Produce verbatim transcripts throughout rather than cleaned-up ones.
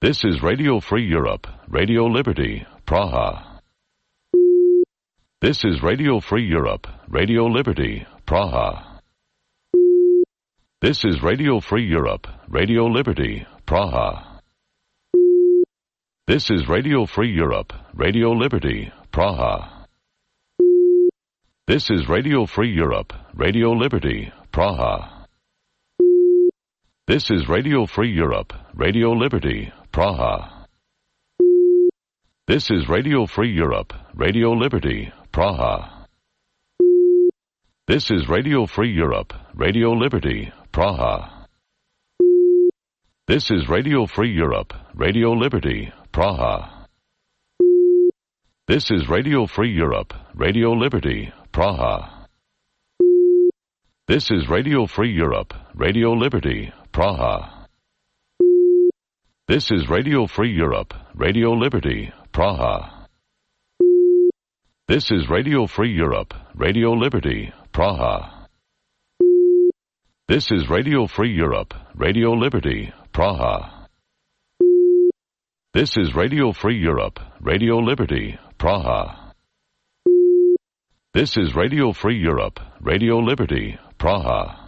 This is Radio Free Europe, Radio Liberty, Praha. This is Radio Free Europe, Radio Liberty, Praha. This is Radio Free Europe, Radio Liberty, Praha. This is Radio Free Europe, Radio Liberty, Praha. This is Radio Free Europe, Radio Liberty, Praha. This is Radio Free Europe, Radio Liberty, Praha. This is Radio Free Europe, Radio Liberty, Praha. This is Radio Free Europe, Radio Liberty, Praha. This is Radio Free Europe, Radio Liberty, Praha. This is Radio Free Europe, Radio Liberty, Praha. This is Radio Free Europe, Radio Liberty, Praha. This is Radio Free Europe, Radio Liberty, Praha. This is Radio Free Europe, Radio Liberty, Praha. This is Radio Free Europe, Radio Liberty, Praha. This is Radio Free Europe, Radio Liberty, Praha. This is Radio Free Europe, Radio Liberty, Praha.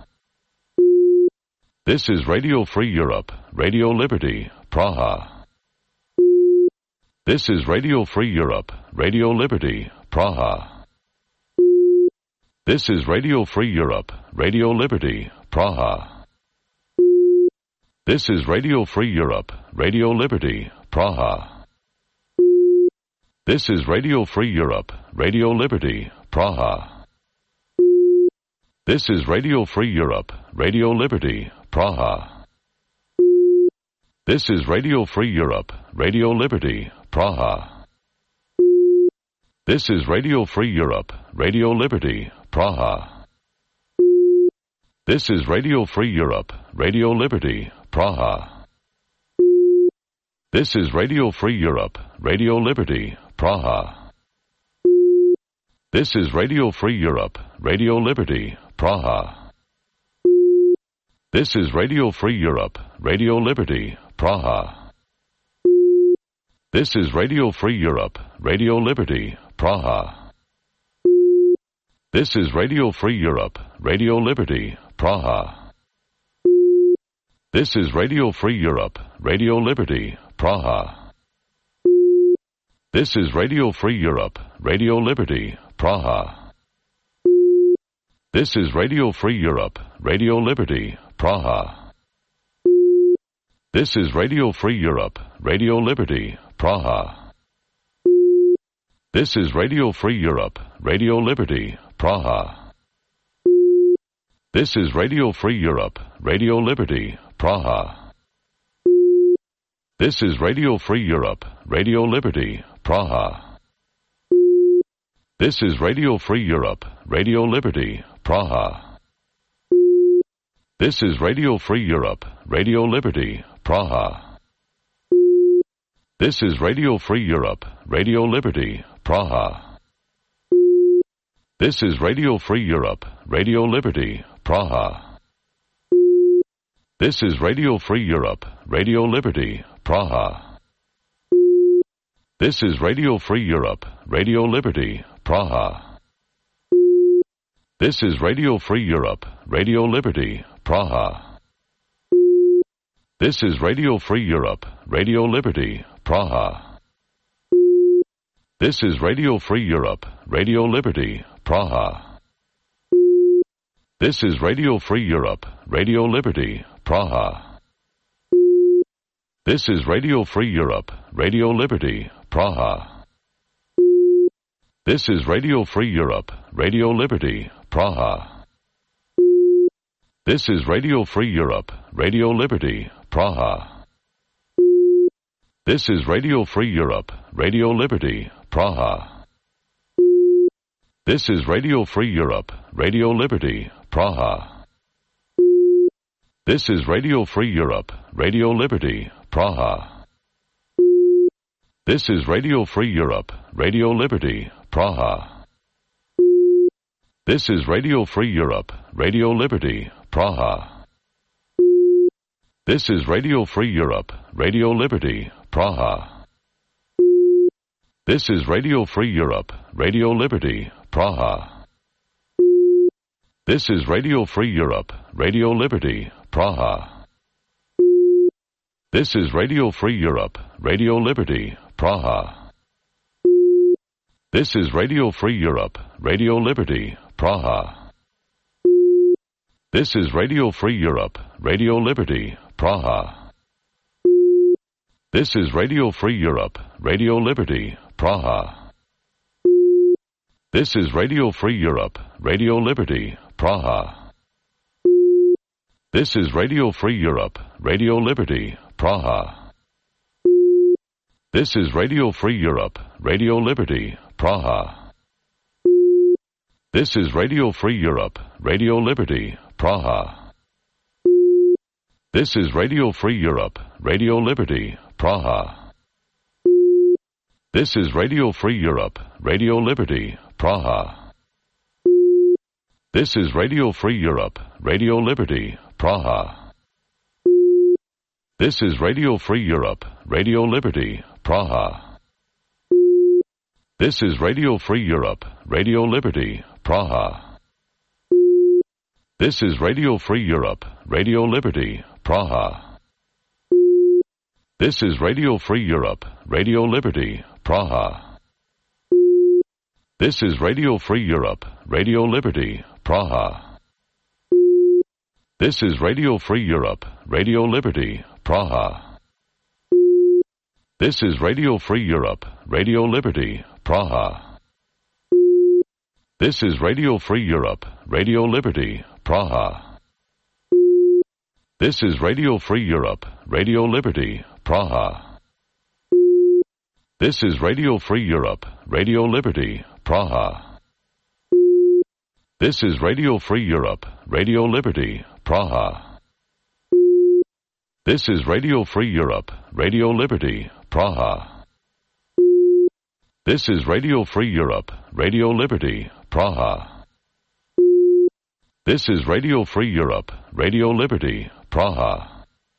This is Radio Free Europe, Radio Liberty, Praha. This is Radio Free Europe, Radio Liberty, Praha. This is Radio Free Europe, Radio Liberty, Praha. This is Radio Free Europe, Radio Liberty, Praha. This is Radio Free Europe, Radio Liberty, Praha. This is Radio Free Europe, Radio Liberty, Praha. This is Radio Free Europe, Radio Liberty, Praha. This is Radio Free Europe, Radio Liberty, Praha. This is Radio Free Europe, Radio Liberty, Praha. This is Radio Free Europe, Radio Liberty, Praha. This is Radio Free Europe, Radio Liberty, Praha. This is Radio Free Europe, Radio Liberty, Praha. This is Radio Free Europe, Radio Liberty, Praha. This is Radio Free Europe, Radio Liberty, Praha. This is Radio Free Europe, Radio Liberty, Praha. This is Radio Free Europe, Radio Liberty, Praha. This is Radio Free Europe, Radio Liberty, Praha. This is Radio Free Europe, Radio Liberty, Praha. This is Radio Free Europe, Radio Liberty, Praha. This is Radio Free Europe, Radio Liberty, Praha. This is Radio Free Europe, Radio Liberty, Praha. This is Radio Free Europe, Radio Liberty, Praha. This is Radio Free Europe, Radio Liberty, Praha. This is Radio Free Europe, Radio Liberty, Praha. This is Radio Free Europe, Radio Liberty, Praha. This is Radio Free Europe, Radio Liberty, Praha. This is Radio Free Europe, Radio Liberty, Praha. This is Radio Free Europe, Radio Liberty, Praha. This is Radio Free Europe, Radio Liberty, Praha. This is Radio Free Europe, Radio Liberty, Praha. This is Radio Free Europe, Radio Liberty, Praha. This is Radio Free Europe, Radio Liberty, Praha. This is Radio Free Europe, Radio Liberty, Praha. This is Radio Free Europe, Radio Liberty, Praha. This is Radio Free Europe, Radio Liberty, Praha. This is Radio Free Europe, Radio Liberty, Praha. This is Radio Free Europe, Radio Liberty, Praha. This is Radio Free Europe, Radio Liberty, Praha. This is Radio Free Europe, Radio Liberty, Praha. This is Radio Free Europe, Radio Liberty, Praha. This is Radio Free Europe, Radio Liberty, Praha. This is Radio Free Europe, Radio Liberty, Praha. This is Radio Free Europe, Radio Liberty, Praha. This is Radio Free Europe, Radio Liberty, Praha. This is Radio Free Europe, Radio Liberty, Praha. This is Radio Free Europe, Radio Liberty, Praha. This is Radio Free Europe, Radio Liberty, Praha. This is Radio Free Europe, Radio Liberty, Praha. This is Radio Free Europe, Radio Liberty, Praha. This is Radio Free Europe, Radio Liberty, Praha. This is Radio Free Europe, Radio Liberty, Praha. This is Radio Free Europe, Radio Liberty, Praha. This is Radio Free Europe, Radio Liberty, Praha. This is Radio Free Europe, Radio Liberty, Praha. This is Radio Free Europe, Radio Liberty, Praha. This is Radio Free Europe, Radio Liberty, Praha. This is Radio Free Europe, Radio Liberty, Praha. This is Radio Free Europe, Radio Liberty, Praha. This is Radio Free Europe, Radio Liberty, Praha. This is Radio Free Europe, Radio Liberty, Praha. This is Radio Free Europe, Radio Liberty, Praha. This is Radio Free Europe, Radio Liberty, Praha. This is Radio Free Europe, Radio Liberty, Praha. This is Radio Free Europe, Radio Liberty, Praha. This is Radio Free Europe, Radio Liberty, Praha. This is Radio Free Europe, Radio Liberty, Praha. This is Radio Free Europe, Radio Liberty, Praha.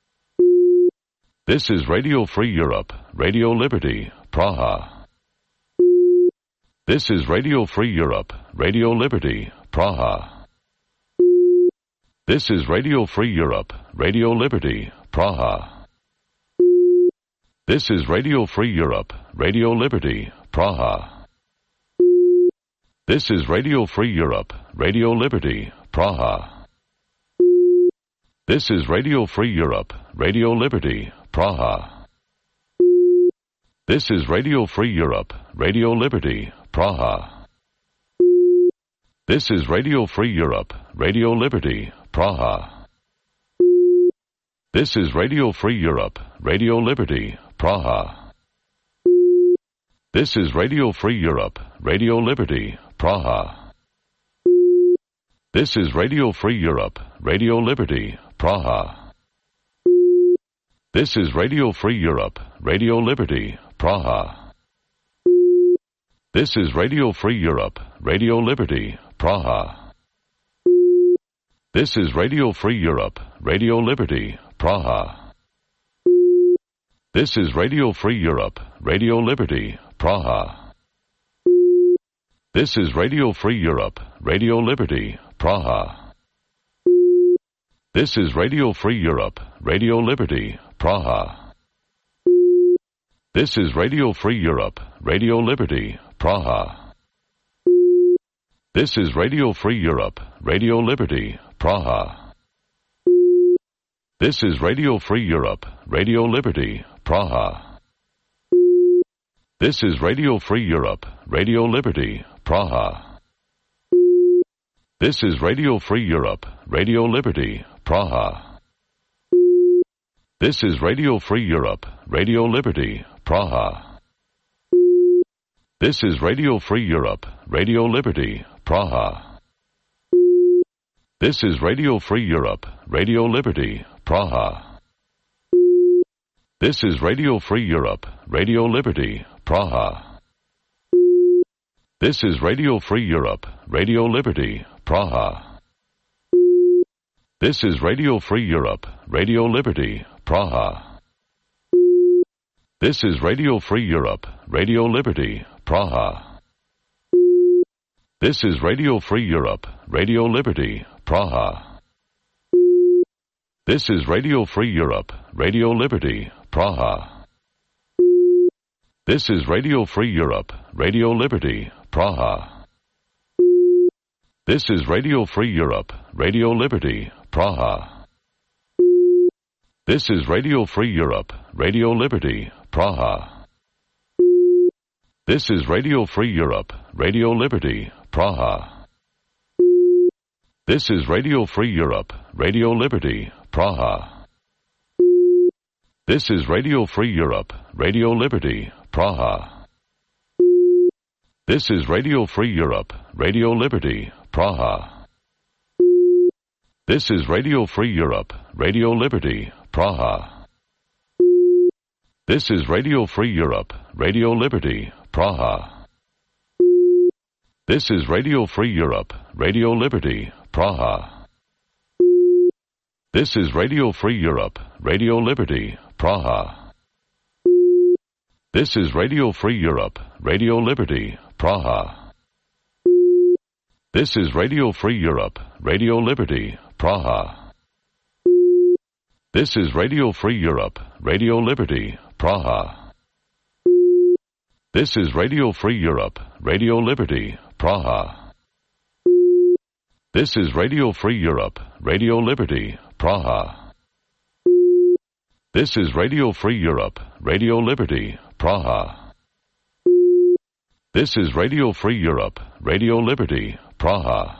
This is Radio Free Europe, Radio Liberty, Praha. This is Radio Free Europe, Radio Liberty, Praha. This is Radio Free Europe, Radio Liberty, Praha. This is Radio Free Europe, Radio Liberty, Praha. This is Radio Free Europe, Radio Liberty, Praha. This is Radio Free Europe, Radio Liberty, Praha. This is Radio Free Europe, Radio Liberty, Praha. This is Radio Free Europe, Radio Liberty, Praha. This is Radio Free Europe, Radio Liberty, Praha. This is Radio Free Europe, Radio Liberty, Praha. This is Radio Free Europe, Radio Liberty, Praha. This is Radio Free Europe, Radio Liberty, Praha. This is Radio Free Europe, Radio Liberty, Praha. This is Radio Free Europe, Radio Liberty, Praha. This is Radio Free Europe, Radio Liberty, Praha. This is Radio Free Europe, Radio Liberty, Praha. This is Radio Free Europe, Radio Liberty, Praha. This is Radio Free Europe, Radio Liberty, Praha. This is Radio Free Europe, Radio Liberty, Praha. This is Radio Free Europe, Radio Liberty, Praha. This is Radio Free Europe, Radio Liberty, Praha. This is Radio Free Europe, Radio Liberty, Praha. This is Radio Free Europe, Radio Liberty, Praha. This is Radio Free Europe, Radio Liberty, Praha. This is Radio Free Europe, Radio Liberty, Praha. This is Radio Free Europe, Radio Liberty, Praha. This is Radio Free Europe, Radio Liberty, Praha. This is Radio Free Europe, Radio Liberty, Praha. This is Radio Free Europe, Radio Liberty, Praha. This is Radio Free Europe, Radio Liberty, Praha. This is Radio Free Europe, Radio Liberty, Praha. This is Radio Free Europe, Radio Liberty, Praha. This is Radio Free Europe, Radio Liberty, Praha. This is Radio Free Europe, Radio Liberty, Praha. This is Radio Free Europe, Radio Liberty, Praha. This is Radio Free Europe, Radio Liberty, Praha. This is Radio Free Europe, Radio Liberty, Praha. This is Radio Free Europe, Radio Liberty, Praha. This is Radio Free Europe, Radio Liberty, Praha. This is Radio Free Europe, Radio Liberty, Praha. This is Radio Free Europe, Radio Liberty, Praha. This is Radio Free Europe, Radio Liberty, Praha. This is Radio Free Europe, Radio Liberty, Praha. This is Radio Free Europe, Radio Liberty, Praha. This is Radio Free Europe, Radio Liberty, Praha. This is Radio Free Europe, Radio Liberty, Praha. This is Radio Free Europe, Radio Liberty, Praha. This is Radio Free Europe, Radio Liberty, Praha. This is Radio Free Europe, Radio Liberty, Praha.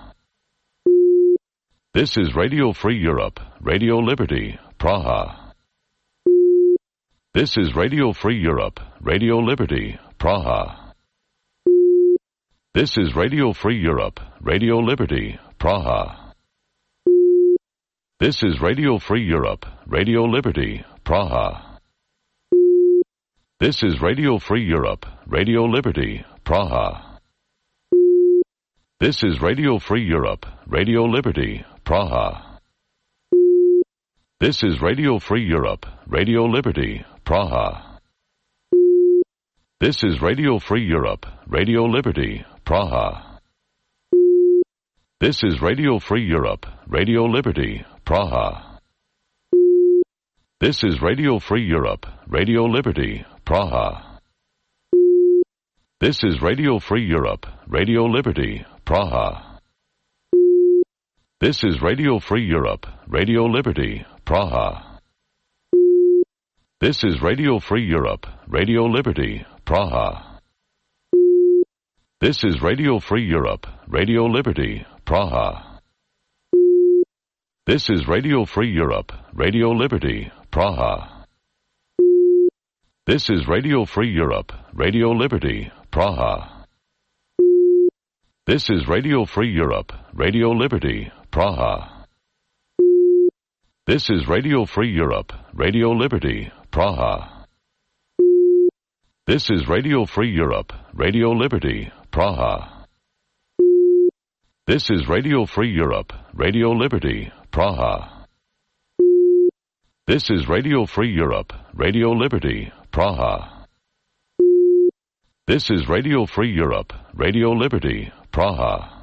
This is Radio Free Europe, Radio Liberty, Praha. This is Radio Free Europe, Radio Liberty, Praha. This is Radio Free Europe, Radio Liberty, Praha. This is Radio Free Europe, Radio Liberty, Praha. This is Radio Free Europe, Radio Liberty, Praha. This is Radio Free Europe, Radio Liberty, Praha. This is Radio Free Europe, Radio Liberty, Praha. This is Radio Free Europe, Radio Liberty, Praha. This is Radio Free Europe, Radio Liberty, Praha. This is Radio Free Europe, Radio Liberty, Praha. This is Radio Free Europe, Radio Liberty, Praha. This is Radio Free Europe, Radio Liberty, Praha. This is Radio Free Europe, Radio Liberty, Praha. This is Radio Free Europe, Radio Liberty, Praha. This is Radio Free Europe, Radio Liberty, Praha. This is Radio Free Europe, Radio Liberty, Praha. This is Radio Free Europe, Radio Liberty, Praha. This is Radio Free Europe, Radio Liberty, Praha. This is Radio Free Europe, Radio Liberty, Praha. This is Radio Free Europe, Radio Liberty, Praha. This is Radio Free Europe, Radio Liberty, Praha. This is Radio Free Europe, Radio Liberty, Praha.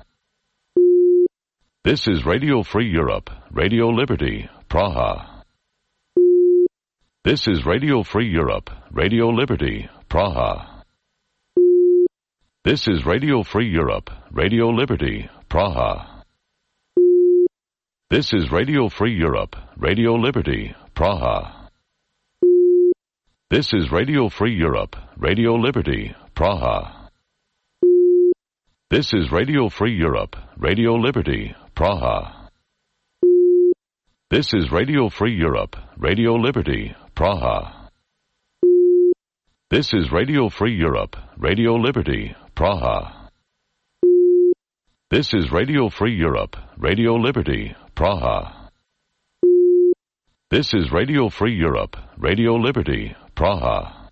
This is Radio Free Europe, Radio Liberty, Praha. This is Radio Free Europe, Radio Liberty, Praha. This is Radio Free Europe, Radio Liberty, Praha. This is Radio Free Europe, Radio Liberty, Praha. This is Radio Free Europe, Radio Liberty, Praha. This is Radio Free Europe, Radio Liberty, Praha. This is Radio Free Europe, Radio Liberty, Praha. This is Radio Free Europe, Radio Liberty, Praha. This is Radio Free Europe, Radio Liberty, Praha. This is Radio Free Europe, Radio Liberty, Praha.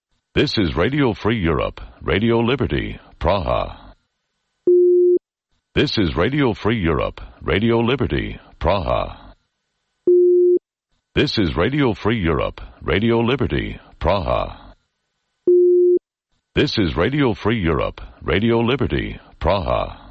This is Radio Free Europe, Radio Liberty, Praha. This is Radio Free Europe, Radio Liberty, Praha. This is Radio Free Europe, Radio Liberty, Praha. This is Radio Free Europe, Radio Liberty, Praha.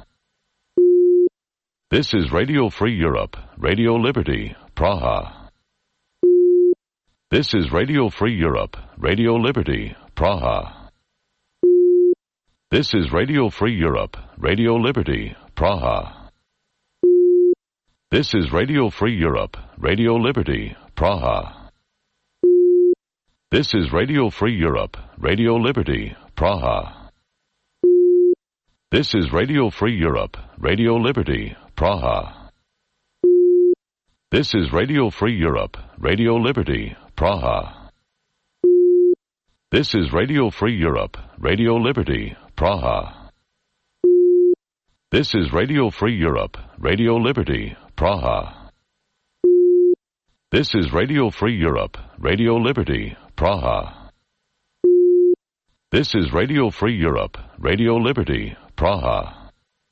This is Radio Free Europe, Radio Liberty, Praha. This is Radio Free Europe, Radio Liberty, Praha. This is Radio Free Europe, Radio Liberty, Praha. This is Radio Free Europe, Radio Liberty, Praha. This is Radio Free Europe, Radio Liberty, Praha. This is Radio Free Europe, Radio Liberty, Praha. This is Radio Free Europe, Radio Liberty, Praha. This is Radio Free Europe, Radio Liberty, Praha. This is Radio Free Europe, Radio Liberty, Praha. This is Radio Free Europe, Radio Liberty, Praha. This is Radio Free Europe, Radio Liberty, Praha.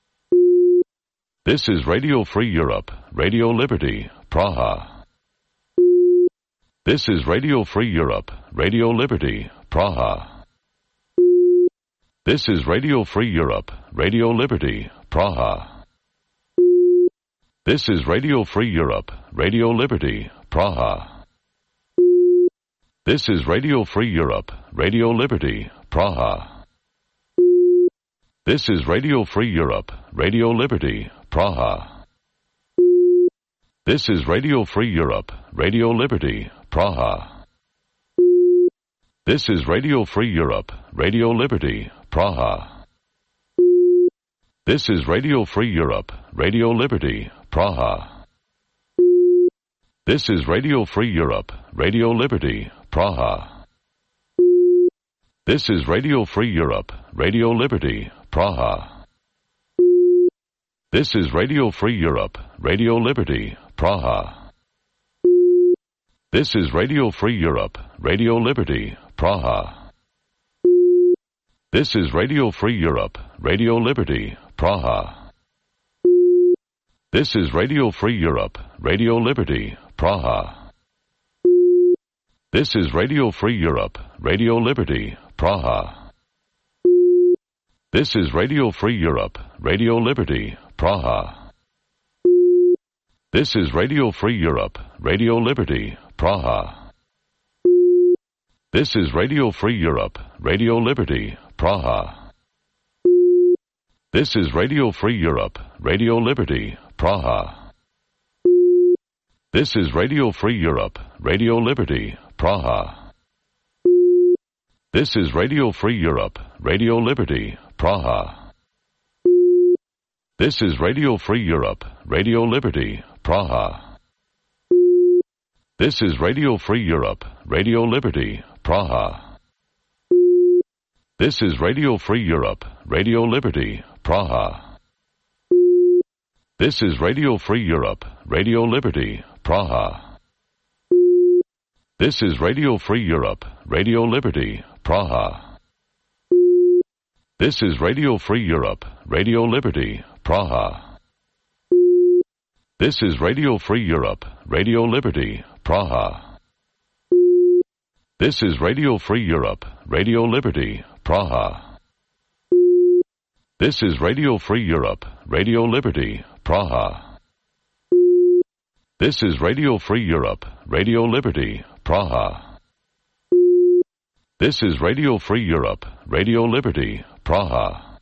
This is Radio Free Europe, Radio Liberty, Praha. This is Radio Free Europe, Radio Liberty, Praha. This is Radio Free Europe, Radio Liberty, Praha. This is Radio Free Europe, Radio Liberty, Praha. This is Radio Free Europe, Radio Liberty, Praha. This is Radio Free Europe, Radio Liberty, Praha. This is Radio Free Europe, Radio Liberty, Praha. This is Radio Free Europe, Radio Liberty, Praha. This is Radio Free Europe, Radio Liberty, Praha. This is Radio Free Europe, Radio Liberty, Praha. This is Radio Free Europe, Radio Liberty, Praha. This is Radio Free Europe, Radio Liberty, Praha. This is Radio Free Europe, Radio Liberty, Praha. This is Radio Free Europe, Radio Liberty, Praha. This is Radio Free Europe, Radio Liberty, Praha. This is Radio Free Europe, Radio Liberty, Praha. This is Radio Free Europe, Radio Liberty, Praha. This is Radio Free Europe, Radio Liberty, Praha. This is Radio Free Europe, Radio Liberty, Praha. This is Radio Free Europe, Radio Liberty, Praha. This is Radio Free Europe, Radio Liberty, Praha. This is Radio Free Europe, Radio Liberty, Praha. This is Radio Free Europe, Radio Liberty, Praha. This is Radio Free Europe, Radio Liberty, Praha. This is Radio Free Europe, Radio Liberty, Praha. This is Radio Free Europe, Radio Liberty, Praha. This is Radio Free Europe, Radio Liberty, Praha. This is Radio Free Europe, Radio Liberty, Praha. This is Radio Free Europe, Radio Liberty, Praha. This is Radio Free Europe, Radio Liberty, Praha. This is Radio Free Europe, Radio Liberty, Praha. This is Radio Free Europe, Radio Liberty, Praha. This is Radio Free Europe, Radio Liberty, Praha.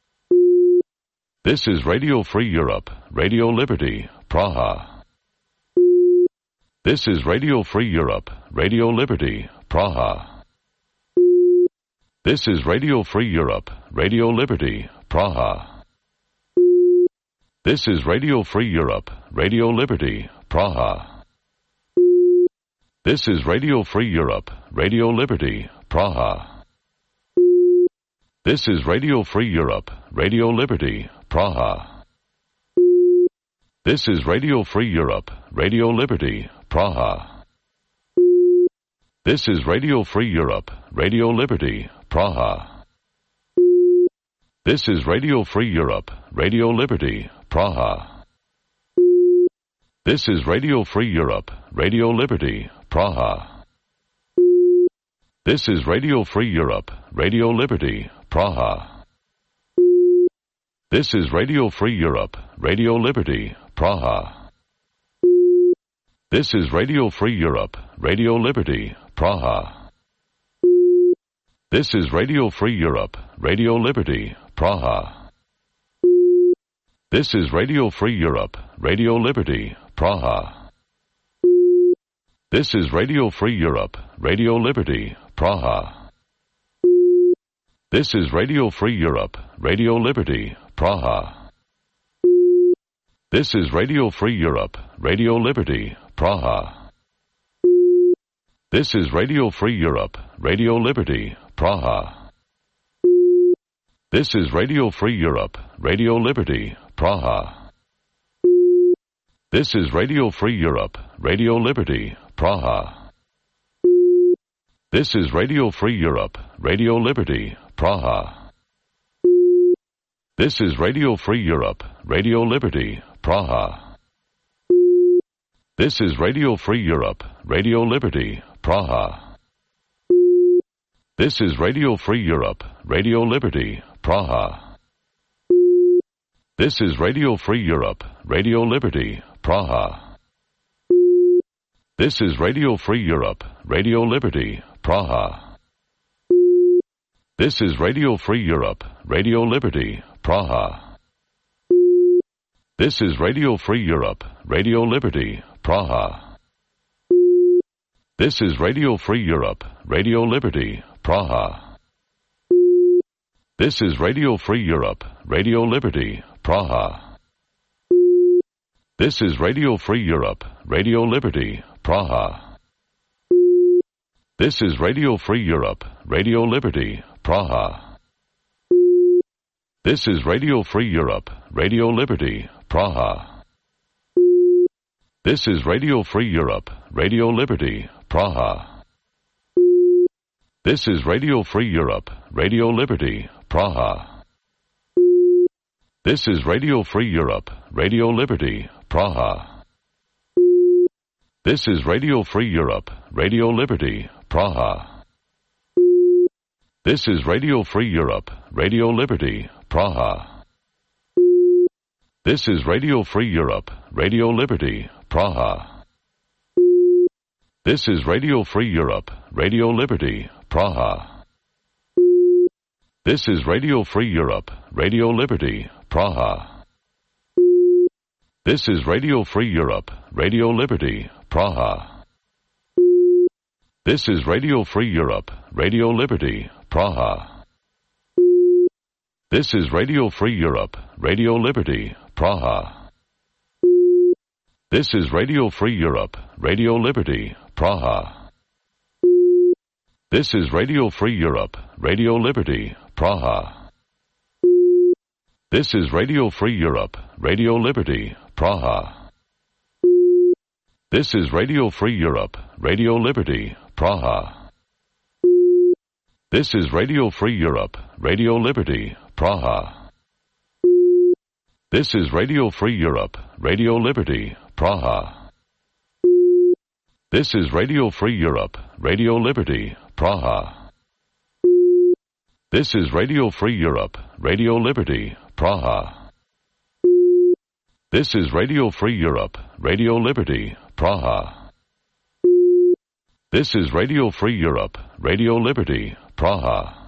This is Radio Free Europe, Radio Liberty, Praha. This is Radio Free Europe, Radio Liberty, Praha. This is Radio Free Europe, Radio Liberty, Praha. This is Radio Free Europe, Radio Liberty, Praha. This is Radio Free Europe, Radio Liberty, Praha. This is Radio Free Europe, Radio Liberty, Praha. This is Radio Free Europe, Radio Liberty, Praha. This is Radio Free Europe, Radio Liberty, Praha. This is Radio Free Europe, Radio Liberty, Praha. This is Radio Free Europe, Radio Liberty, Praha. This is Radio Free Europe, Radio Liberty, Praha. This is Radio Free Europe, Radio Liberty, Praha. This is Radio Free Europe, Radio Liberty, Praha. This is Radio Free Europe, Radio Liberty, Praha. This is Radio Free Europe, Radio Liberty, Praha. This is Radio Free Europe, Radio Liberty, Praha. This is Radio Free Europe, Radio Liberty, Praha. This is Radio Free Europe, Radio Liberty, Praha. This is Radio Free Europe, Radio Liberty, Praha. This is Radio Free Europe, Radio Liberty, Praha. This is Radio Free Europe, Radio Liberty, Praha. This is Radio Free Europe, Radio Liberty, Praha. This is Radio Free Europe, Radio Liberty, Praha. This is Radio Free Europe, Radio Liberty, Praha. This is Radio Free Europe, Radio Liberty, Praha. This is Radio Free Europe, Radio Liberty, Praha. This is Radio Free Europe, Radio Liberty, Praha. This is Radio Free Europe, Radio Liberty, Praha. This is Radio Free Europe, Radio Liberty, Praha. This is Radio Free Europe, Radio Liberty, Praha. This is Radio Free Europe, Radio Liberty, Praha. This is Radio Free Europe, Radio Liberty, Praha. This is Radio Free Europe, Radio Liberty, Praha. This is Radio Free Europe, Radio Liberty, Praha. This is Radio Free Europe, Radio Liberty, Praha. This is Radio Free Europe, Radio Liberty, Praha. This is Radio Free Europe, Radio Liberty, Praha. This is Radio Free Europe, Radio Liberty, Praha. This is Radio Free Europe, Radio Liberty, Praha. This is Radio Free Europe, Radio Liberty, Praha. This is Radio Free Europe, Radio Liberty, Praha. This is Radio Free Europe, Radio Liberty, Praha. This is Radio Free Europe, Radio Liberty, Praha. This is Radio Free Europe, Radio Liberty, Praha. This is Radio Free Europe, Radio Liberty, Praha. This is Radio Free Europe, Radio Liberty, Praha. This is Radio Free Europe, Radio Liberty, Praha. This is Radio Free Europe, Radio Liberty, Praha. This is Radio Free Europe, Radio Liberty, Praha. This is Radio Free Europe, Radio Liberty, Praha. This is Radio Free Europe, Radio Liberty, Praha. This is Radio Free Europe, Radio Liberty, Praha. This is Radio Free Europe, Radio Liberty, Praha. This is Radio Free Europe, Radio Liberty, Praha. This is Radio Free Europe, Radio Liberty, Praha.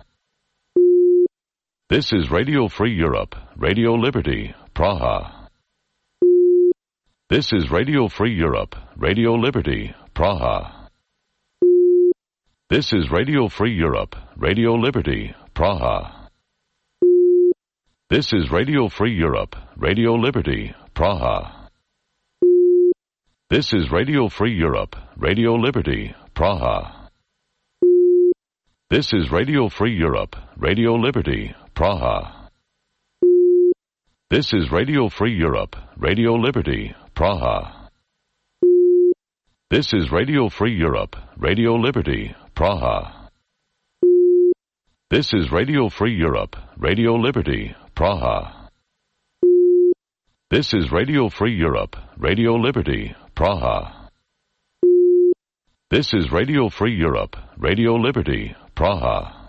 This is Radio Free Europe, Radio Liberty, Praha. This is Radio Free Europe, Radio Liberty, Praha. This is Radio Free Europe, Radio Liberty, Praha. This is Radio Free Europe, Radio Liberty, Praha. This is Radio Free Europe, Radio Liberty, Praha. This is Radio Free Europe, Radio Liberty, Praha. This is Radio Free Europe, Radio Liberty, Praha. This is Radio Free Europe, Radio Liberty, Praha. This is Radio Free Europe, Radio Liberty, Praha. This is Radio Free Europe, Radio Liberty, Praha. This is Radio Free Europe, Radio Liberty, Praha.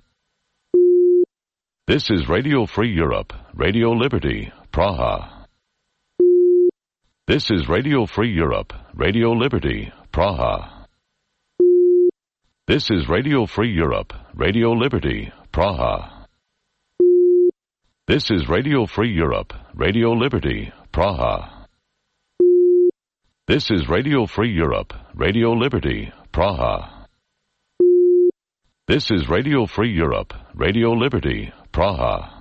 This is Radio Free Europe, Radio Liberty, Praha. This is Radio Free Europe, Radio Liberty, Praha. This is Radio Free Europe, Radio Liberty, Praha. This is Radio Free Europe, Radio Liberty, Praha. This is Radio Free Europe, Radio Liberty, Praha. This is Radio Free Europe, Radio Liberty, Praha.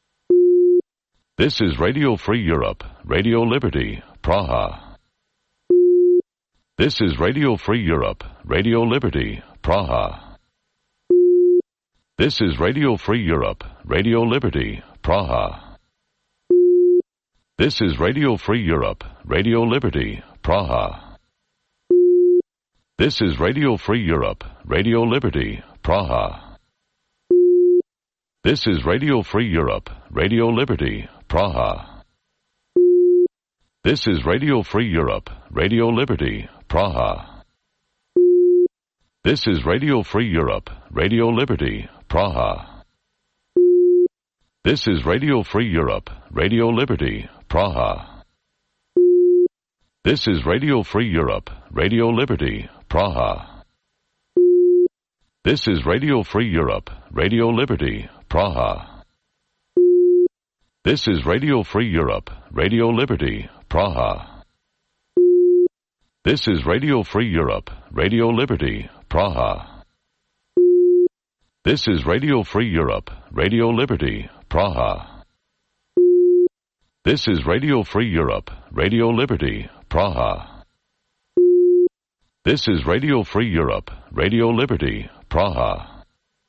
This is Radio Free Europe, Radio Liberty, Praha. This is Radio Free Europe, Radio Liberty, Praha. This is Radio Free Europe, Radio Liberty, Praha. This is Radio Free Europe, Radio Liberty, Praha. This is Radio Free Europe, Radio Liberty, Praha. This is Radio Free Europe, Radio Liberty, Praha. This is Radio Free Europe, Radio Liberty, Praha. This is Radio Free Europe, Radio Liberty, Praha. This is Radio Free Europe, Radio Liberty, Praha. This is Radio Free Europe, Radio Liberty, Praha. This is Radio Free Europe, Radio Liberty, Praha. This is Radio Free Europe, Radio Liberty, Praha. This is Radio Free Europe, Radio Liberty, Praha. This is Radio Free Europe, Radio Liberty, Praha. This is Radio Free Europe, Radio Liberty, Praha. This is Radio Free Europe, Radio Liberty, Praha.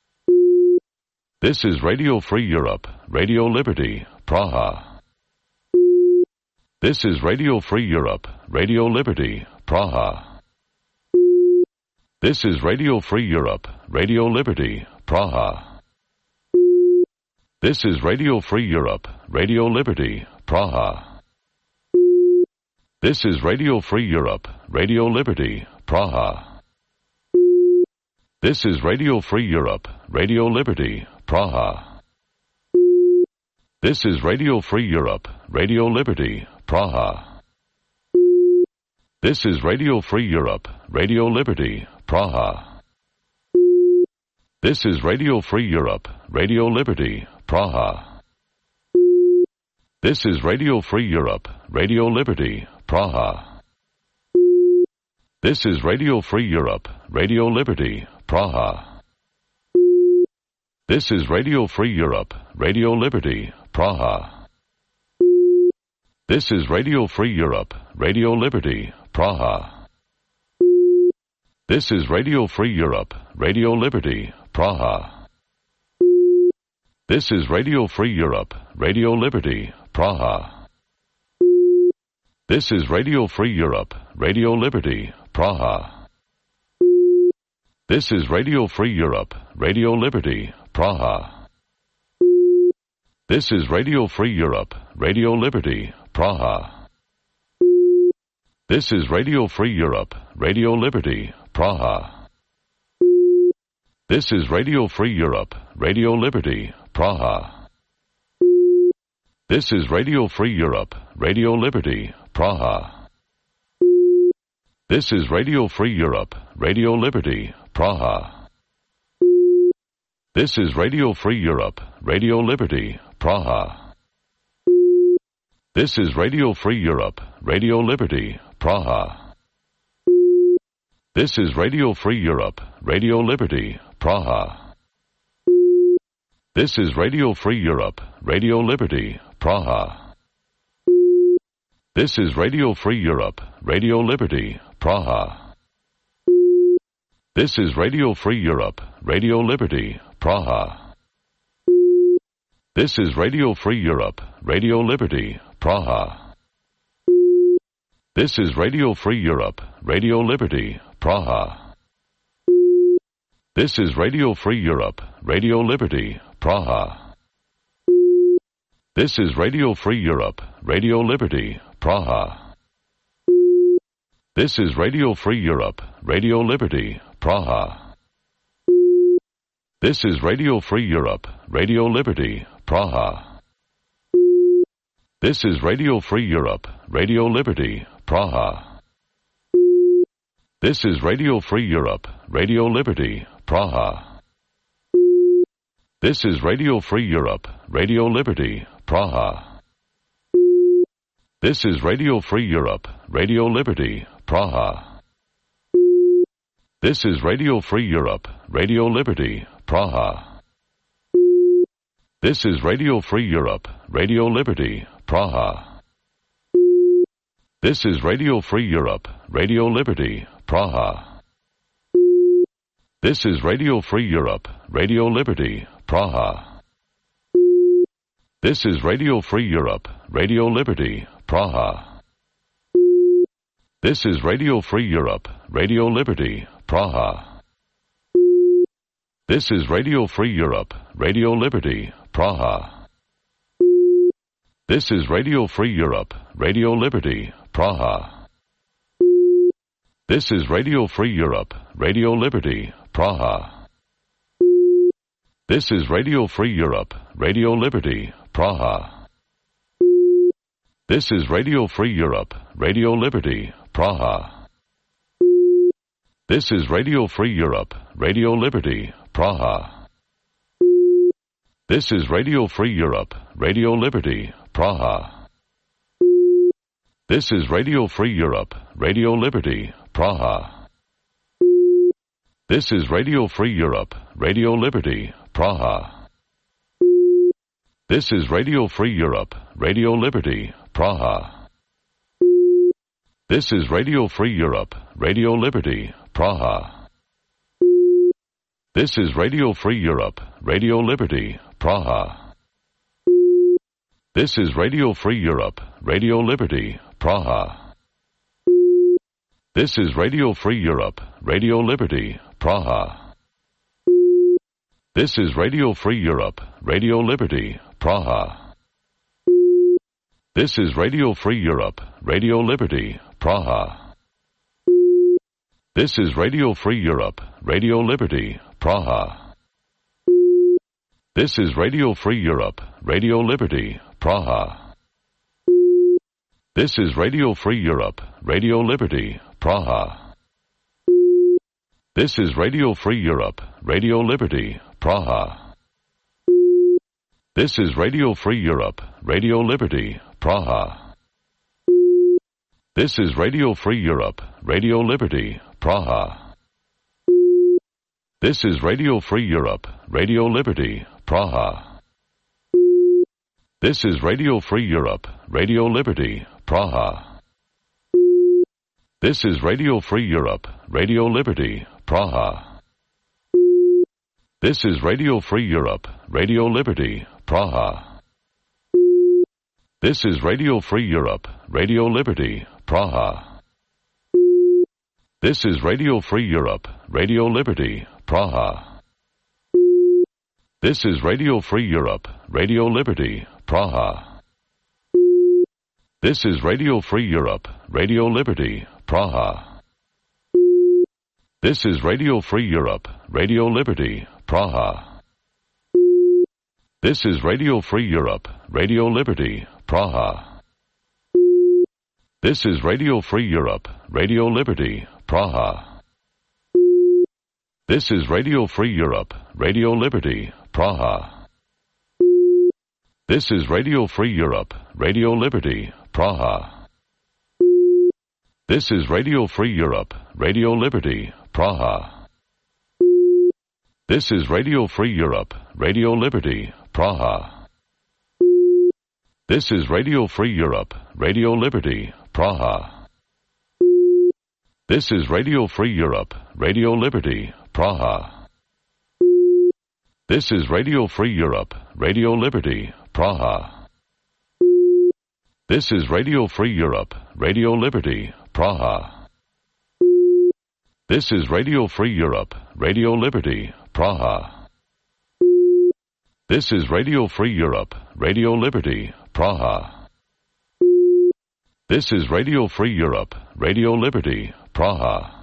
This is Radio Free Europe, Radio Liberty, Praha. This is Radio Free Europe, Radio Liberty, Praha. This is Radio Free Europe, Radio Liberty, Praha. This is Radio Free Europe, Radio Liberty, Praha. This is Radio Free Europe, Radio Liberty, Praha. This is Radio Free Europe, Radio Liberty, Praha. This is Radio Free Europe, Radio Liberty, Praha. This is Radio Free Europe, Radio Liberty, Praha. This is Radio Free Europe, Radio Liberty, Praha. This is Radio Free Europe, Radio Liberty, Praha. This is Radio Free Europe, Radio Liberty, Praha. This is Radio Free Europe, Radio Liberty, Praha. This is Radio Free Europe, Radio Liberty, Praha. This is Radio Free Europe, Radio Liberty, Praha. This is Radio Free Europe, Radio Liberty, Praha. This is Radio Free Europe, Radio Liberty, Praha. This is Radio Free Europe, Radio Liberty, Praha. This is Radio Free Europe, Radio Liberty, Praha. This is Radio Free Europe, Radio Liberty, Praha. This is Radio Free Europe, Radio Liberty, Praha. This is Radio Free Europe, Radio Liberty, Praha. This is Radio Free Europe, Radio Liberty, Praha. This is Radio Free Europe, Radio Liberty, Praha. This is Radio Free Europe, Radio Liberty, Praha. This is Radio Free Europe, Radio Liberty, Praha. This is Radio Free Europe, Radio Liberty, Praha. This is Radio Free Europe, Radio Liberty, Praha. This is Radio Free Europe, Radio Liberty, Praha. This is Radio Free Europe, Radio Liberty, Praha. This is Radio Free Europe, Radio Liberty, Praha. This is Radio Free Europe, Radio Liberty, Praha. This is Radio Free Europe, Radio Liberty, Praha. This is Radio Free Europe, Radio Liberty, Praha. This is Radio Free Europe, Radio Liberty, Praha. This is Radio Free Europe, Radio Liberty, Praha. This is Radio Free Europe, Radio Liberty, Praha. This is Radio Free Europe, Radio Liberty, Praha. This is Radio Free Europe, Radio Liberty, Praha. This is Radio Free Europe, Radio Liberty, Praha. This is Radio Free Europe, Radio Liberty, Praha. This is Radio Free Europe, Radio Liberty, Praha. This is Radio Free Europe, Radio Liberty, Praha. This is Radio Free Europe, Radio Liberty, Praha. This is Radio Free Europe, Radio Liberty, Praha. This is Radio Free Europe, Radio Liberty, Praha. This is Radio Free Europe, Radio Liberty, Praha. This is Radio Free Europe, Radio Liberty, Praha. This is Radio Free Europe, Radio Liberty, Praha. This is Radio Free Europe, Radio Liberty, Praha. This is Radio Free Europe, Radio Liberty, Praha. This is Radio Free Europe, Radio Liberty, Praha. This is Radio Free Europe, Radio Liberty, Praha. This is Radio Free Europe, Radio Liberty, Praha. This is Radio Free Europe, Radio Liberty, Praha. This is Radio Free Europe, Radio Liberty, Praha. This is Radio Free Europe, Radio Liberty, Praha. This is Radio Free Europe, Radio Liberty, Praha. This is Radio Free Europe, Radio Liberty, Praha. This is Radio Free Europe, Radio Liberty, Praha. This is Radio Free Europe, Radio Liberty, Praha. This is Radio Free Europe, Radio Liberty, Praha. This is Radio Free Europe, Radio Liberty, Praha. This is Radio Free Europe, Radio Liberty, Praha. This is Radio Free Europe, Radio Liberty, Praha. This is Radio Free Europe, Radio Liberty, Praha. This is Radio Free Europe, Radio Liberty, Praha. This is Radio Free Europe, Radio Liberty, Praha. This is Radio Free Europe, Radio Liberty, Praha. This is Radio Free Europe, Radio Liberty, Praha. This is Radio Free Europe, Radio Liberty, Praha. This is Radio Free Europe, Radio Liberty, Praha. This is Radio Free Europe, Radio Liberty, Praha. This is Radio Free Europe, Radio Liberty, Praha. This is Radio Free Europe, Radio Liberty, Praha. This is Radio Free Europe, Radio Liberty, Praha. This is Radio Free Europe, Radio Liberty, Praha. This is Radio Free Europe, Radio Liberty, Praha. This is Radio Free Europe, Radio Liberty, Praha. This is Radio Free Europe, Radio Liberty, Praha. This is Radio Free Europe, Radio Liberty, Praha. This is Radio Free Europe, Radio Liberty, Praha. This is Radio Free Europe, Radio Liberty, Praha. This is Radio Free Europe, Radio Liberty, Praha. This is Radio Free Europe, Radio Liberty, Praha. This is Radio Free Europe, Radio Liberty, Praha. This is Radio Free Europe, Radio Liberty, Praha. This is Radio Free Europe, Radio Liberty, Praha. This is Radio Free Europe, Radio Liberty, Praha.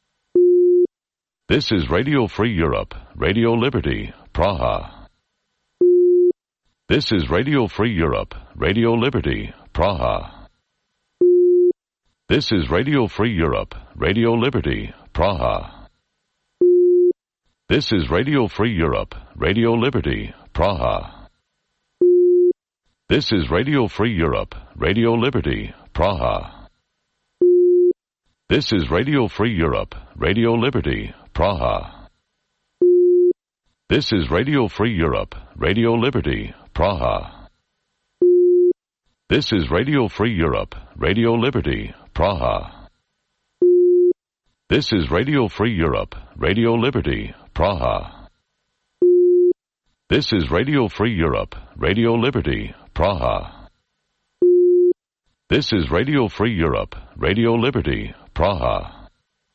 This is Radio Free Europe, Radio Liberty, Praha. This is Radio Free Europe, Radio Liberty, Praha. This is Radio Free Europe, Radio Liberty, Praha. This is Radio Free Europe, Radio Liberty, Praha. This is Radio Free Europe, Radio Liberty, Praha. This is Radio Free Europe, Radio Liberty, Praha. This is Radio Free Europe, Radio Liberty, Praha. This is Radio Free Europe, Radio Liberty, Praha. This is Radio Free Europe, Radio Liberty, Praha. This is Radio Free Europe, Radio Liberty, Praha. This is Radio Free Europe, Radio Liberty, Praha.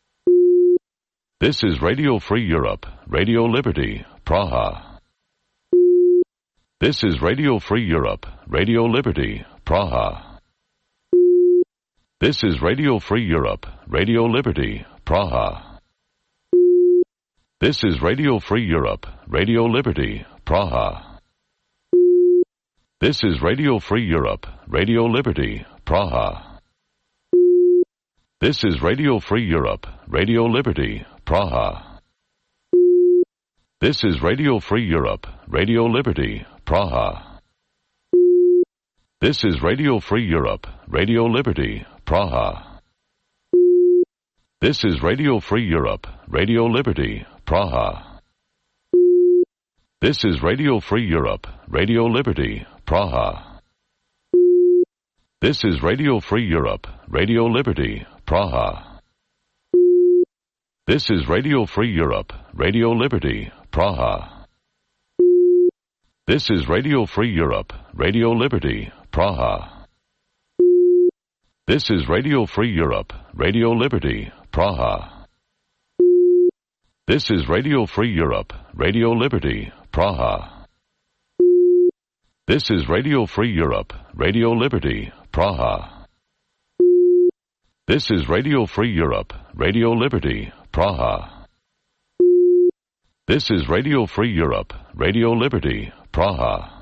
This is Radio Free Europe, Radio Liberty, Praha. This is Radio Free Europe, Radio Liberty, Praha. This is Radio Free Europe, Radio Liberty, Praha. This is Radio Free Europe, Radio Liberty, Praha. This is Radio Free Europe, Radio Liberty, Praha. This is Radio Free Europe, Radio Liberty, Praha. This is Radio Free Europe, Radio Liberty, Praha. This is Radio Free Europe, Radio Liberty, Praha. This is Radio Free Europe, Radio Liberty, Praha. This is Radio Free Europe, Radio Liberty, Praha. This is Radio Free Europe, Radio Liberty, Praha. This is Radio Free Europe, Radio Liberty, Praha. This is Radio Free Europe, Radio Liberty, Praha. This is Radio Free Europe, Radio Liberty, Praha. This is Radio Free Europe, Radio Liberty, Praha. This is Radio Free Europe, Radio Liberty, Praha. This is Radio Free Europe, Radio Liberty, Praha. This is Radio Free Europe, Radio Liberty, Praha.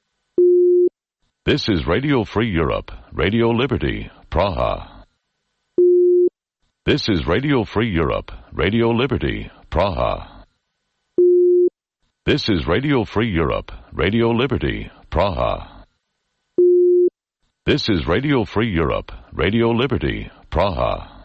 This is Radio Free Europe, Radio Liberty, Praha. This is Radio Free Europe, Radio Liberty, Praha. This is Radio Free Europe, Radio Liberty, Praha. This is Radio Free Europe, Radio Liberty, Praha.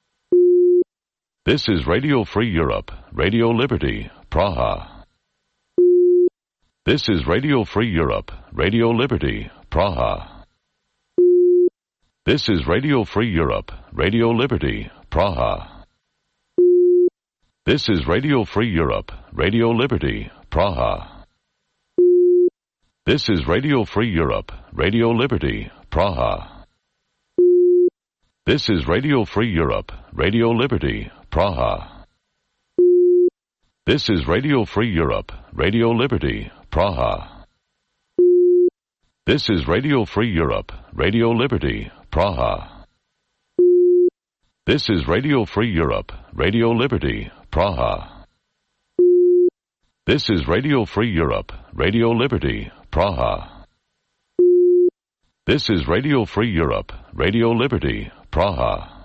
This is Radio Free Europe, Radio Liberty, Praha. This is Radio Free Europe, Radio Liberty, Praha. This is Radio Free Europe, Radio Liberty, Praha. This is Radio Free Europe, Radio Liberty, Praha. This is Radio Free Europe, Radio Liberty, Praha. This is Radio Free Europe, Radio Liberty, Praha. This is Radio Free Europe, Radio Liberty, Praha. This is Radio Free Europe, Radio Liberty, Praha. This is Radio Free Europe, Radio Liberty, Praha. This is Radio Free Europe, Radio Liberty, Praha. This is Radio Free Europe, Radio Liberty, Praha.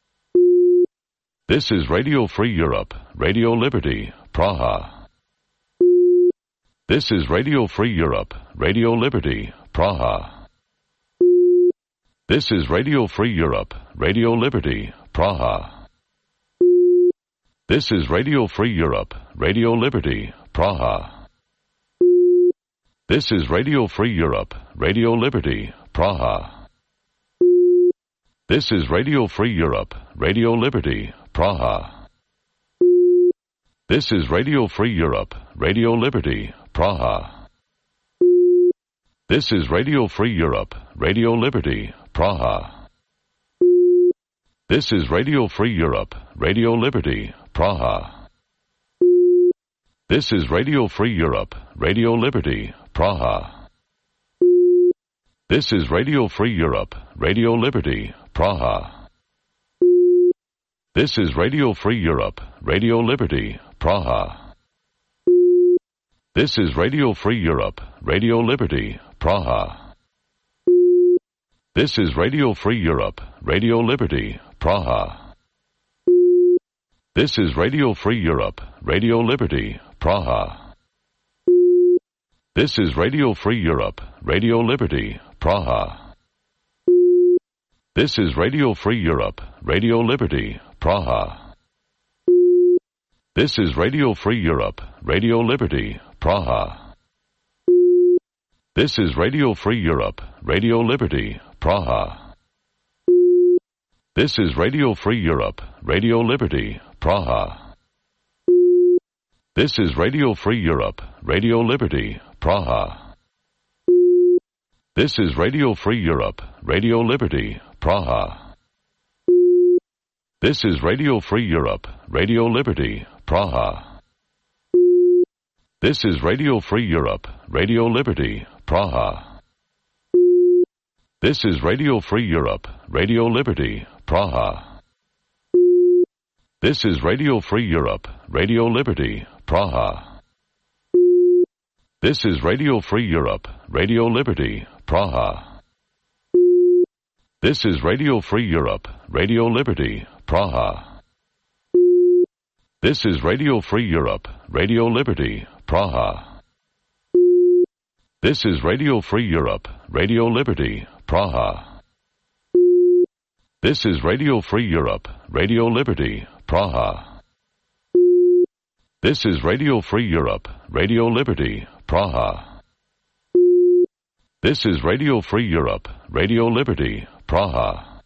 This is Radio Free Europe, Radio Liberty, Praha. This is Radio Free Europe, Radio Liberty, Praha. This is Radio Free Europe, Radio Liberty, Praha. This is Radio Free Europe, Radio Liberty, Praha. This is Radio Free Europe, Radio Liberty, Praha. This is Radio Free Europe, Radio Liberty, Praha. This is Radio Free Europe, Radio Liberty, Praha. This is Radio Free Europe, Radio Liberty, Praha. This is Radio Free Europe, Radio Liberty, Praha. This is Radio Free Europe, Radio Liberty, Praha. This is Radio Free Europe, Radio Liberty, Praha. This is Radio Free Europe, Radio Liberty, Praha. This is Radio Free Europe, Radio Liberty, Praha. This is Radio Free Europe, Radio Liberty, Praha. This is Radio Free Europe, Radio Liberty, Praha. This is Radio Free Europe, Radio Liberty, Praha. This is Radio Free Europe, Radio Liberty, Praha. This is Radio Free Europe, Radio Liberty, Praha. This is Radio Free Europe, Radio Liberty, Praha. This is Radio Free Europe, Radio Liberty, Praha. This is Radio Free Europe, Radio Liberty, Praha. This is Radio Free Europe, Radio Liberty, Praha. This is Radio Free Europe, Radio Liberty, Praha. This is Radio Free Europe, Radio Liberty, Praha. This is Radio Free Europe, Radio Liberty, Praha. This is Radio Free Europe, Radio Liberty, Praha. This is Radio Free Europe, Radio Liberty, Praha. This is Radio Free Europe, Radio Liberty, Praha. This is Radio Free Europe, Radio Liberty, Praha. This is Radio Free Europe, Radio Liberty, Praha. This is Radio Free Europe, Radio Liberty, Praha. This is Radio Free Europe, Radio Liberty, Praha. This is Radio Free Europe, Radio Liberty, Praha.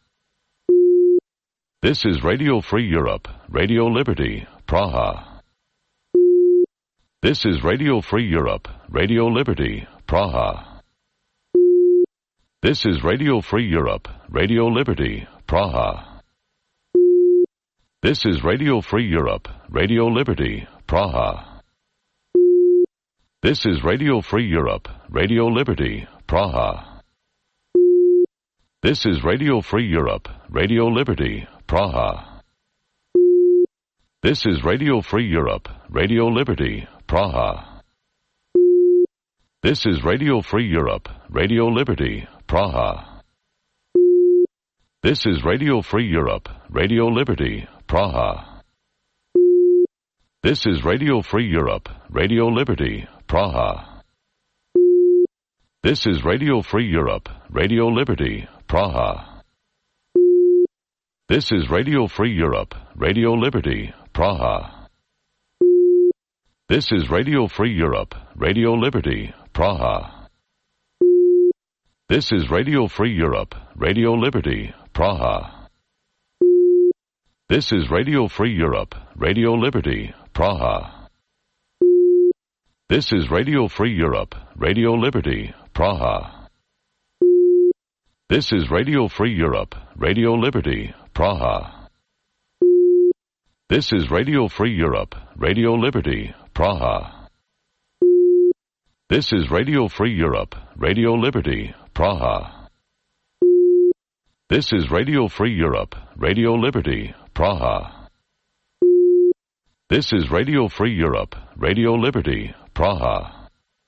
This is Radio Free Europe, Radio Liberty, Praha. This is Radio Free Europe, Radio Liberty, Praha. This is Radio Free Europe, Radio Liberty, Praha. This is Radio Free Europe, Radio Liberty, Praha. This is Radio Free Europe, Radio Liberty, Praha. This is Radio Free Europe, Radio Liberty, Praha. This is Radio Free Europe, Radio Liberty, Praha. This is Radio Free Europe, Radio Liberty, Praha. This is Radio Free Europe, Radio Liberty, Praha. This is Radio Free Europe, Radio Liberty, Praha. This is Radio Free Europe, Radio Liberty, Praha. This is Radio Free Europe, Radio Liberty, Praha. This is Radio Free Europe, Radio Liberty, Praha. This is Radio Free Europe, Radio Liberty, Praha. This is Radio Free Europe, Radio Liberty, Praha. This is Radio Free Europe, Radio Liberty, Praha. This is Radio Free Europe, Radio Liberty, Praha. This is Radio Free Europe, Radio Liberty, Praha. This is Radio Free Europe, Radio Liberty, Praha. This is Radio Free Europe, Radio Liberty, Praha. This is Radio Free Europe, Radio Liberty, Praha.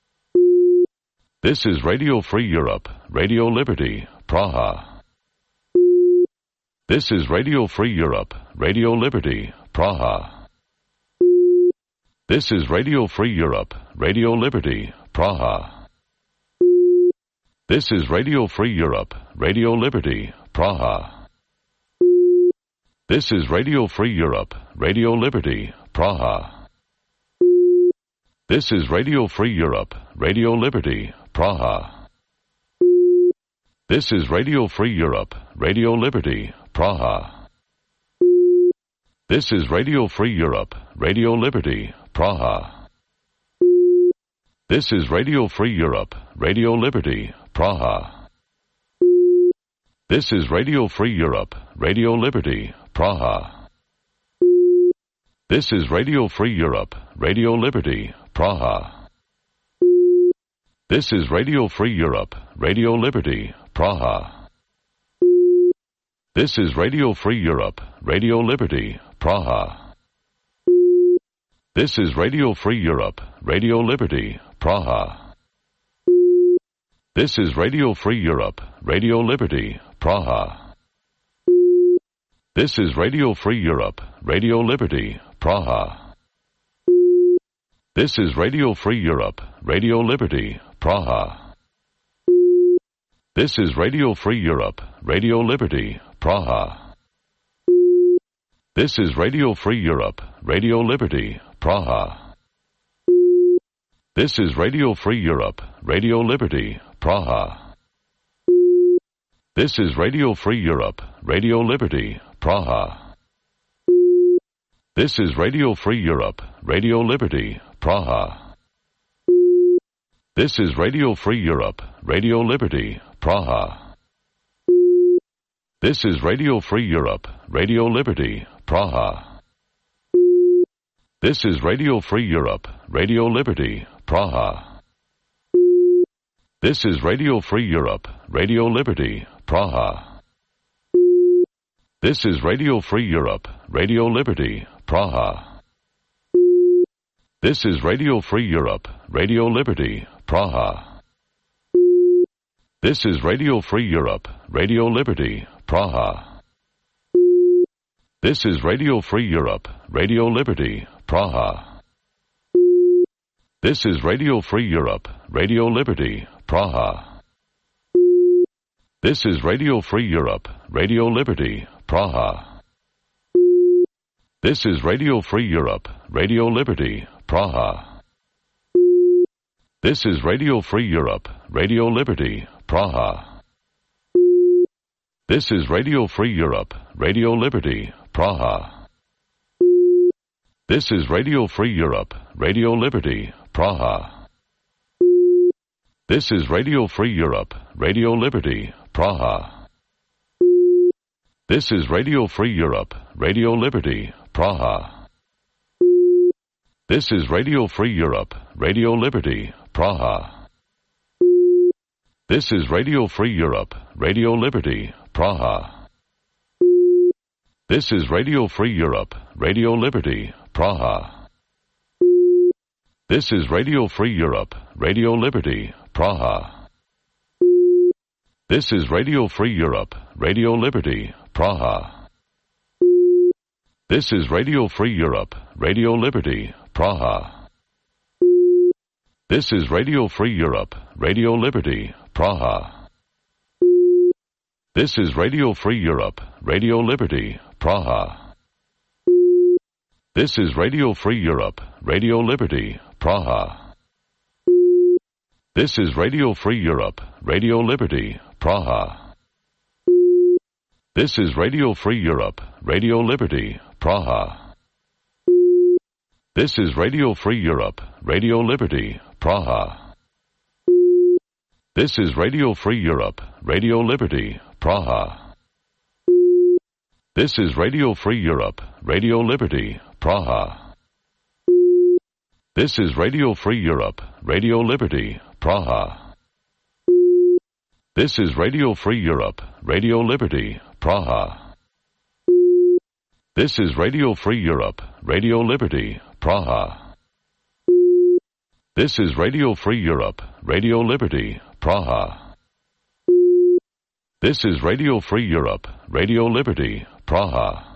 This is Radio Free Europe, Radio Liberty, Praha. This is Radio Free Europe, Radio Liberty, Praha. This is Radio Free Europe, Radio Liberty, Praha. This is Radio Free Europe, Radio Liberty, Praha. This is Radio Free Europe, Radio Liberty, Praha. This is Radio Free Europe, Radio Liberty, Praha. This is Radio Free Europe, Radio Liberty, Praha. This is Radio Free Europe, Radio Liberty, Praha. This is Radio Free Europe, Radio Liberty, Praha. This is Radio Free Europe, Radio Liberty, Praha. This is Radio Free Europe, Radio Liberty, Praha. This is Radio Free Europe, Radio Liberty, Praha. This is Radio Free Europe, Radio Liberty, Praha. This is Radio Free Europe, Radio Liberty, Praha. This is Radio Free Europe, Radio Liberty, Praha. This is Radio Free Europe, Radio Liberty, Praha. This is Radio Free Europe, Radio Liberty, Praha. This is Radio Free Europe, Radio Liberty, Praha. This is Radio Free Europe, Radio Liberty, Praha. This is Radio Free Europe, Radio Liberty, Praha. This is Radio Free Europe, Radio Liberty, Praha. This is Radio Free Europe, Radio Liberty, Praha. This is Radio Free Europe, Radio Liberty, Praha. This is Radio Free Europe, Radio Liberty, Praha. This is Radio Free Europe, Radio Liberty, Praha. This is Radio Free Europe, Radio Liberty, Praha. This is Radio Free Europe, Radio Liberty, Praha. This is Radio Free Europe, Radio Liberty, Praha. This is Radio Free Europe, Radio Liberty, Praha. This is Radio Free Europe, Radio Liberty, Praha. This is Radio Free Europe, Radio Liberty, Praha. This is Radio Free Europe, Radio Liberty, Praha. This is Radio Free Europe, Radio Liberty, Praha. This is Radio Free Europe, Radio Liberty, Praha. This is Radio Free Europe, Radio Liberty, Praha. This is Radio Free Europe, Radio Liberty, Praha. This is Radio Free Europe, Radio Liberty, Praha. This is Radio Free Europe, Radio Liberty, Praha. This is Radio Free Europe, Radio Liberty, Praha. This is Radio Free Europe, Radio Liberty, Praha. This is Radio Free Europe, Radio Liberty, Praha. This is Radio Free Europe, Radio Liberty, Praha. This is Radio Free Europe, Radio Liberty, Praha. This is Radio Free Europe, Radio Liberty, Praha. This is Radio Free Europe, Radio Liberty, Praha. This is Radio Free Europe, Radio Liberty, Praha. This is Radio Free Europe, Radio Liberty, Praha. This is Radio Free Europe, Radio Liberty, Praha. This is Radio Free Europe, Radio Liberty, Praha. This is Radio Free Europe, Radio Liberty, Praha. This is Radio Free Europe, Radio Liberty, Praha. This is Radio Free Europe, Radio Liberty, Praha. This is Radio Free Europe, Radio Liberty, Praha. This is Radio Free Europe, Radio Liberty, Praha. This is Radio Free Europe, Radio Liberty, Praha. This is Radio Free Europe, Radio Liberty, Praha. This is Radio Free Europe, Radio Liberty, Praha.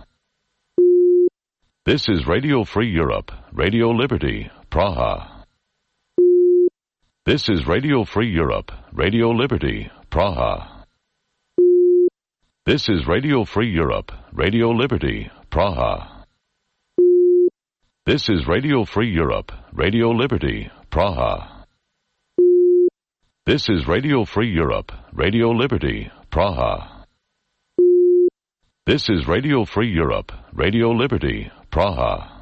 This is Radio Free Europe, Radio Liberty, Praha. This is Radio Free Europe, Radio Liberty, Praha. This is Radio Free Europe, Radio Liberty, Praha. This is Radio Free Europe, Radio Liberty, Praha. This is Radio Free Europe, Radio Liberty, Praha. This is Radio Free Europe, Radio Liberty, Praha.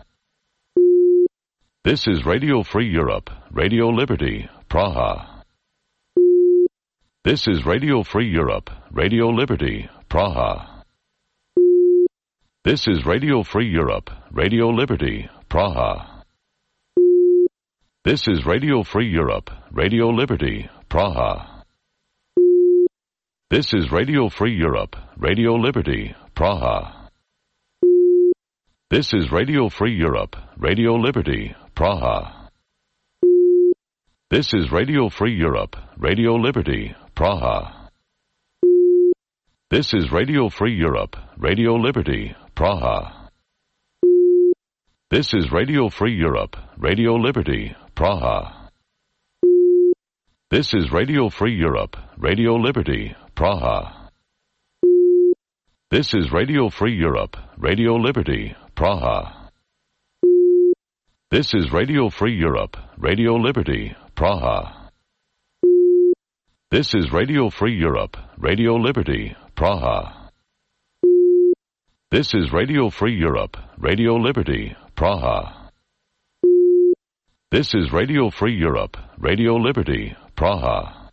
This is Radio Free Europe, Radio Liberty, Praha. This is Radio Free Europe, Radio Liberty, Praha. This is Radio Free Europe, Radio Liberty, Praha. This is Radio Free Europe, Radio Liberty, Praha. This is Radio Free Europe, Radio Liberty, Praha. This is Radio Free Europe, Radio Liberty, Praha. This is Radio Free Europe, Radio Liberty, Praha. This is Radio Free Europe, Radio Liberty, Praha. This is Radio Free Europe, Radio Liberty, Praha. This is Radio Free Europe, Radio Liberty, Praha. This is Radio Free Europe, Radio Liberty, Praha. This is Radio Free Europe, Radio Liberty, Praha. This is Radio Free Europe, Radio Liberty, Praha. This is Radio Free Europe, Radio Liberty, Praha. This is Radio Free Europe, Radio Liberty, Praha.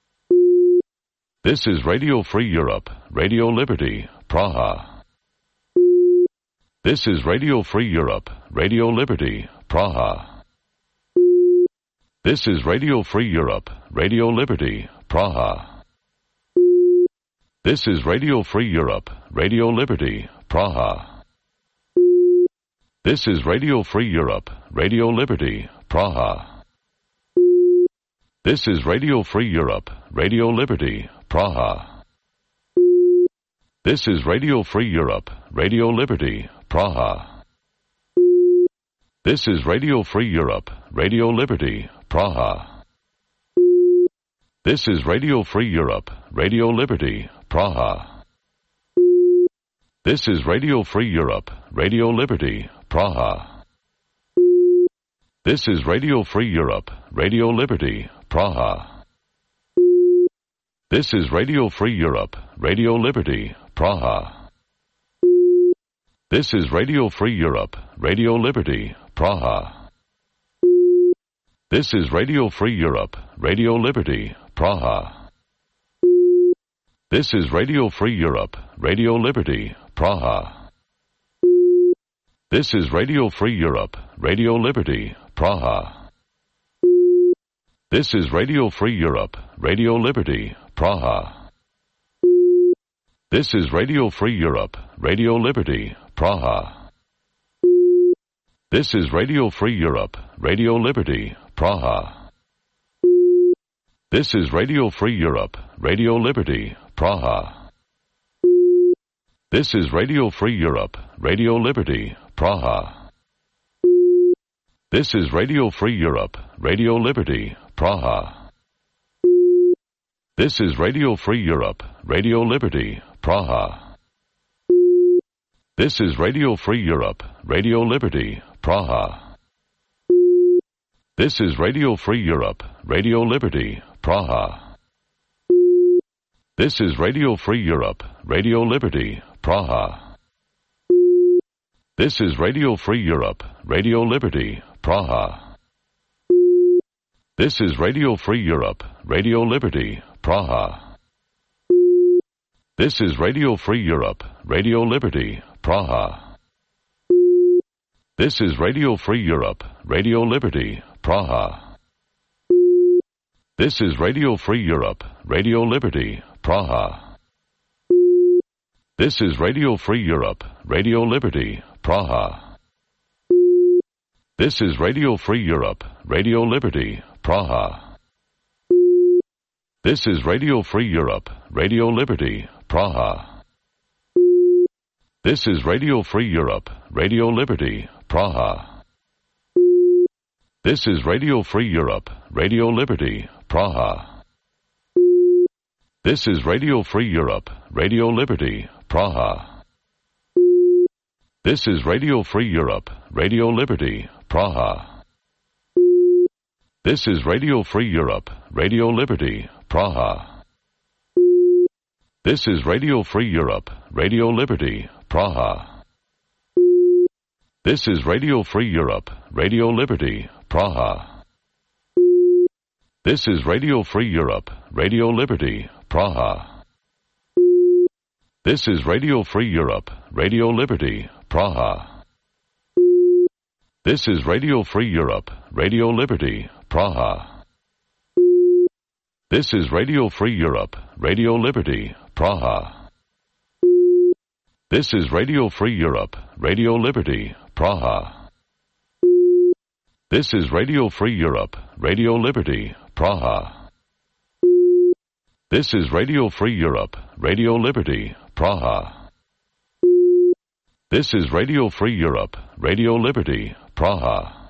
This is Radio Free Europe, Radio Liberty, Praha. This is Radio Free Europe, Radio Liberty, Praha. This is Radio Free Europe, Radio Liberty, Praha. This is Radio Free Europe, Radio Liberty, Praha. This is Radio Free Europe, Radio Liberty, Praha. This is Radio Free Europe, Radio Liberty, Praha. This is Radio Free Europe, Radio Liberty, Praha. This is Radio Free Europe, Radio Liberty, Praha. This is Radio Free Europe, Radio Liberty, Praha. This is Radio Free Europe, Radio Liberty, Praha. This is Radio Free Europe, Radio Liberty, Praha. This is Radio Free Europe, Radio Liberty, Praha. This is Radio Free Europe, Radio Liberty, Praha. This is Radio Free Europe, Radio Liberty, Praha. This is Radio Free Europe, Radio Liberty, Praha. This is Radio Free Europe, Radio Liberty, Praha. This is Radio Free Europe, Radio Liberty, Praha. This is Radio Free Europe, Radio Liberty, Praha. This is Radio Free Europe, Radio Liberty, Praha. This is Radio Free Europe, Radio Liberty, Praha. This is Radio Free Europe, Radio Liberty, Praha. This is Radio Free Europe, Radio Liberty, Praha. This is Radio Free Europe, Radio Liberty, Praha. This is Radio Free Europe, Radio Liberty, Praha. This is Radio Free Europe, Radio Liberty, Praha. This is Radio Free Europe, Radio Liberty, Praha. This is Radio Free Europe, Radio Liberty, Praha. This is Radio Free Europe, Radio Liberty, Praha. This is Radio Free Europe, Radio Liberty, Praha. This is Radio Free Europe, Radio Liberty, Praha. This is Radio Free Europe, Radio Liberty, Praha. This is Radio Free Europe, Radio Liberty, Praha. This is Radio Free Europe, Radio Liberty, Praha. This is Radio Free Europe, Radio Liberty, Praha. This is Radio Free Europe, Radio Liberty, Praha. This is Radio Free Europe, Radio Liberty, Praha. This is Radio Free Europe, Radio Liberty, Praha. This is Radio Free Europe, Radio Liberty, Praha. This is Radio Free Europe, Radio Liberty, Praha. This is Radio Free Europe, Radio Liberty, Praha. This is Radio Free Europe, Radio Liberty, Praha. This is Radio Free Europe, Radio Liberty, Praha. This is Radio Free Europe, Radio Liberty, Praha. This is Radio Free Europe, Radio Liberty, Praha. This is Radio Free Europe, Radio Liberty, Praha. This is Radio Free Europe, Radio Liberty, Praha. This is Radio Free Europe, Radio Liberty, Praha. This is Radio Free Europe, Radio Liberty, Praha. This is Radio Free Europe, Radio Liberty, Praha.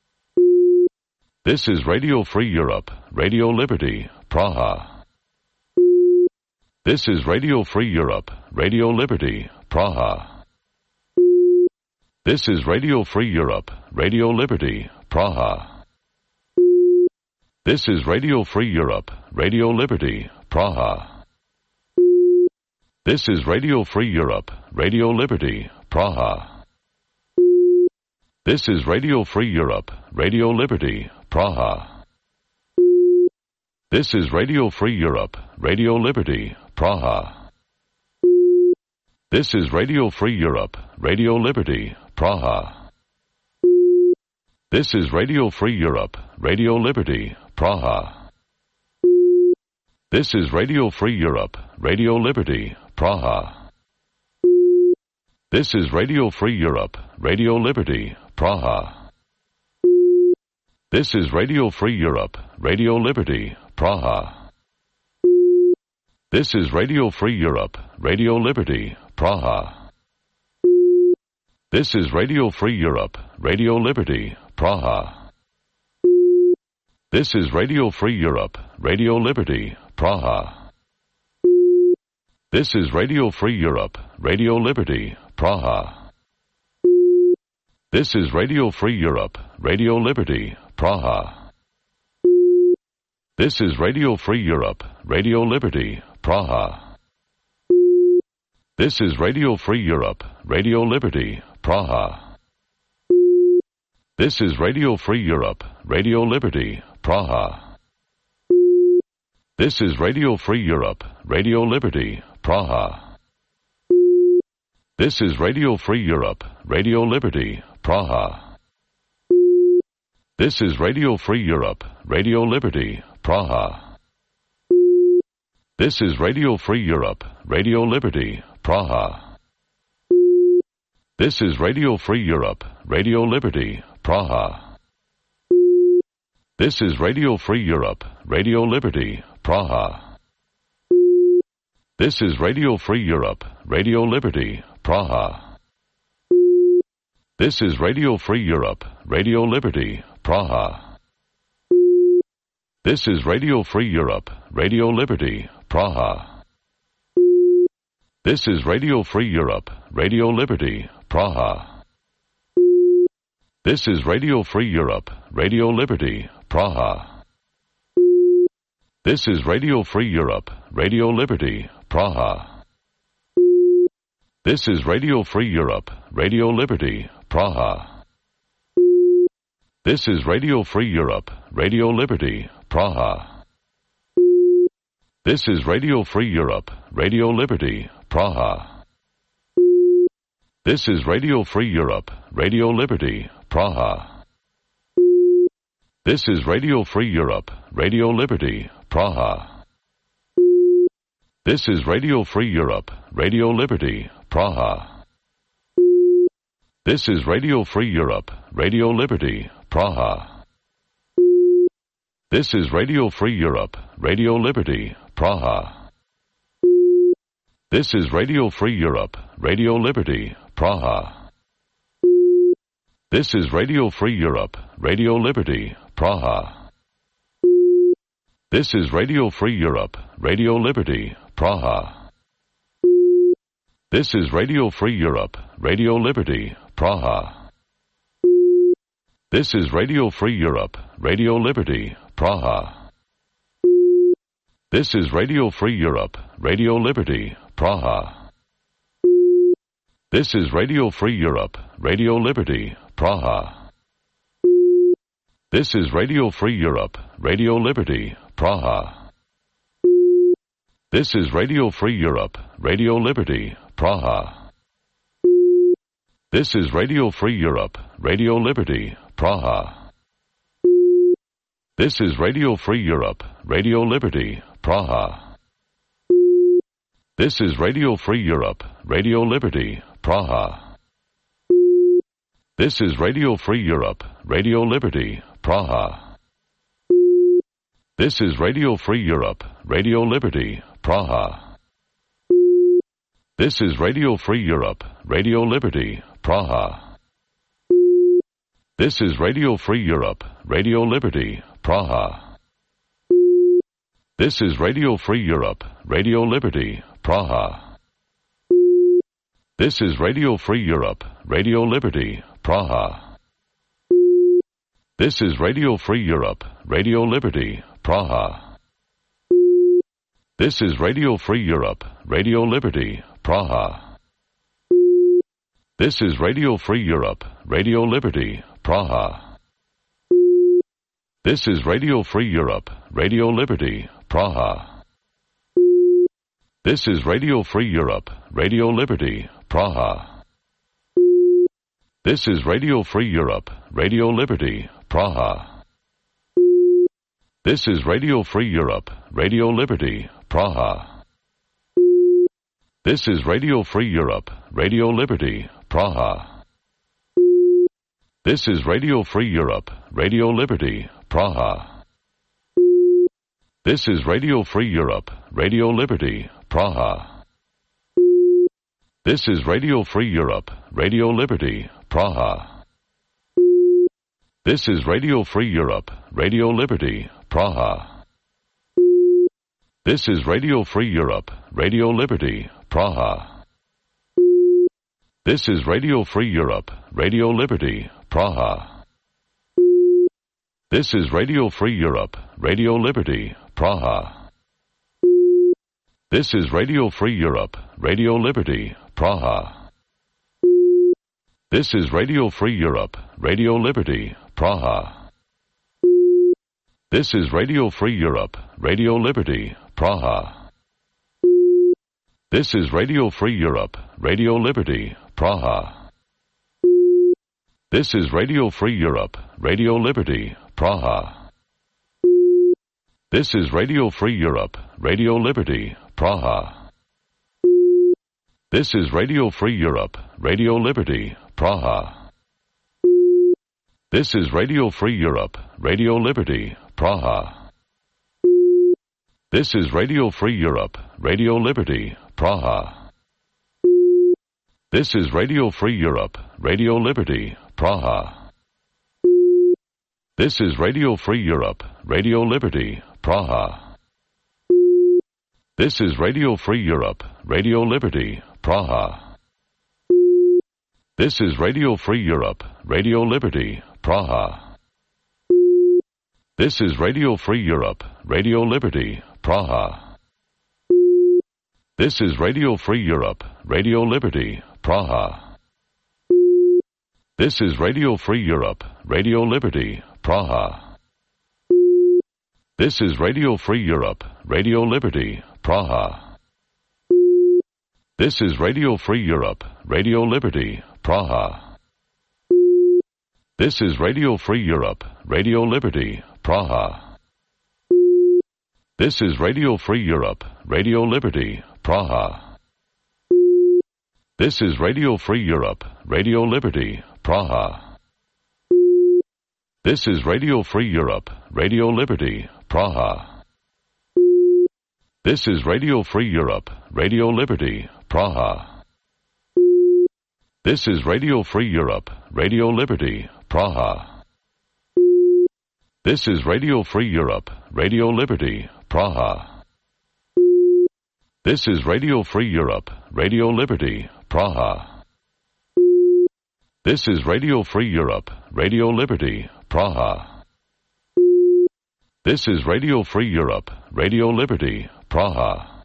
This is Radio Free Europe, Radio Liberty, Praha. This is Radio Free Europe, Radio Liberty, Praha. This is Radio Free Europe, Radio Liberty, Praha. This is Radio Free Europe, Radio Liberty, Praha. This is Radio Free Europe, Radio Liberty, Praha. This is Radio Free Europe, Radio Liberty, Praha. This is Radio Free Europe, Radio Liberty, Praha. This is Radio Free Europe, Radio Liberty, Praha. This is Radio Free Europe, Radio Liberty, Praha. This is Radio Free Europe, Radio Liberty, Praha. This is Radio Free Europe, Radio Liberty, Praha. This is Radio Free Europe, Radio Liberty, Praha. This is Radio Free Europe, Radio Liberty, Praha. This is Radio Free Europe, Radio Liberty, Praha. This is Radio Free Europe, Radio Liberty, Praha. This is Radio Free Europe, Radio Liberty, Praha. This is Radio Free Europe, Radio Liberty, Praha. This is Radio Free Europe, Radio Liberty, Praha. This is Radio Free Europe, Radio Liberty, Praha. This is Radio Free Europe, Radio Liberty, Praha. This is Radio Free Europe, Radio Liberty, Praha. This is Radio Free Europe, Radio Liberty, Praha. This is Radio Free Europe, Radio Liberty, Praha. This is Radio Free Europe, Radio Liberty, Praha. This is Radio Free Europe, Radio Liberty, Praha. This is Radio Free Europe, Radio Liberty, Praha. This is Radio Free Europe, Radio Liberty, Praha. This is Radio Free Europe, Radio Liberty, Praha. This is Radio Free Europe, Radio Liberty, Praha. This is Radio Free Europe, Radio Liberty, Praha. This is Radio Free Europe, Radio Liberty, Praha. This is Radio Free Europe, Radio Liberty, Praha. This is Radio Free Europe, Radio Liberty, Praha. This is Radio Free Europe, Radio Liberty, Praha. This is Radio Free Europe, Radio Liberty, Praha. This is Radio Free Europe, Radio Liberty, Praha. This is Radio Free Europe, Radio Liberty, Praha. This is Radio Free Europe, Radio Liberty, Praha. This is Radio Free Europe, Radio Liberty, Praha. This is Radio Free Europe, Radio Liberty, Praha. This is Radio Free Europe, Radio Liberty, Praha. This is Radio Free Europe, Radio Liberty, Praha. This is Radio Free Europe, Radio Liberty, Praha. This is Radio Free Europe, Radio Liberty, Praha. This is Radio Free Europe, Radio Liberty, Praha. This is Radio Free Europe, Radio Liberty, Praha. This is Radio Free Europe, Radio Liberty, Praha. This is Radio Free Europe, Radio Liberty, Praha. This is Radio Free Europe, Radio Liberty, Praha. This is Radio Free Europe, Radio Liberty, Praha. This is Radio Free Europe, Radio Liberty, Praha. This is Radio Free Europe, Radio Liberty, Praha. This is Radio Free Europe, Radio Liberty, Praha. This is Radio Free Europe, Radio Liberty, Praha. This is Radio Free Europe, Radio Liberty, Praha. This is Radio Free Europe, Radio Liberty, Praha. This is Radio Free Europe, Radio Liberty, Praha. This is Radio Free Europe, Radio Liberty, Praha. This is Radio Free Europe, Radio Liberty, Praha. This is Radio Free Europe, Radio Liberty, Praha. This is Radio Free Europe, Radio Liberty, Praha. This is Radio Free Europe, Radio Liberty, Praha. This is Radio Free Europe, Radio Liberty, Praha. This is Radio Free Europe, Radio Liberty, Praha. This is Radio Free Europe, Radio Liberty, Praha. This is Radio Free Europe, Radio Liberty, Praha. This is Radio Free Europe, Radio Liberty, Praha. This is Radio Free Europe, Radio Liberty, Praha. This is Radio Free Europe, Radio Liberty, Praha. This is Radio Free Europe, Radio Liberty, Praha. This is Radio Free Europe, Radio Liberty, Praha. This is Radio Free Europe, Radio Liberty, Praha. This is Radio Free Europe, Radio Liberty, Praha. This is Radio Free Europe, Radio Liberty, Praha. This is Radio Free Europe, Radio Liberty, Praha. This is Radio Free Europe, Radio Liberty, Praha. This is Radio Free Europe, Radio Liberty, Praha. This is Radio Free Europe, Radio Liberty, Praha. This is Radio Free Europe, Radio Liberty, Praha. This is Radio Free Europe, Radio Liberty, Praha. This is Radio Free Europe, Radio Liberty, Praha. This is Radio Free Europe, Radio Liberty, Praha. This is Radio Free Europe, Radio Liberty, Praha. This is Radio Free Europe, Radio Liberty, Praha. This is Radio Free Europe, Radio Liberty, Praha. This is Radio Free Europe, Radio Liberty, Praha. This is Radio Free Europe, Radio Liberty, Praha. This is Radio Free Europe, Radio Liberty, Praha. This is Radio Free Europe, Radio Liberty, Praha. This is Radio Free Europe, Radio Liberty, Praha. This is Radio Free Europe, Radio Liberty, Praha. This is Radio Free Europe, Radio Liberty, Praha. This is Radio Free Europe, Radio Liberty, Praha. This is Radio Free Europe, Radio Liberty, Praha. This is Radio Free Europe, Radio Liberty, Praha. This is Radio Free Europe, Radio Liberty, Praha. This is Radio Free Europe, Radio Liberty, Praha. This is Radio Free Europe, Radio Liberty, Praha. This is Radio Free Europe, Radio Liberty, Praha. This is Radio Free Europe, Radio Liberty, Praha. This is Radio Free Europe, Radio Liberty, Praha.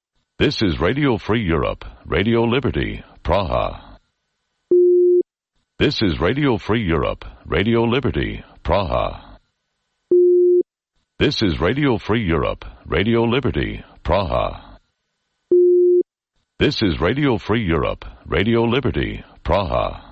This is Radio Free Europe, Radio Liberty, Praha. This is Radio Free Europe, Radio Liberty, Praha. This is Radio Free Europe, Radio Liberty, Praha. This is Radio Free Europe, Radio Liberty, Praha.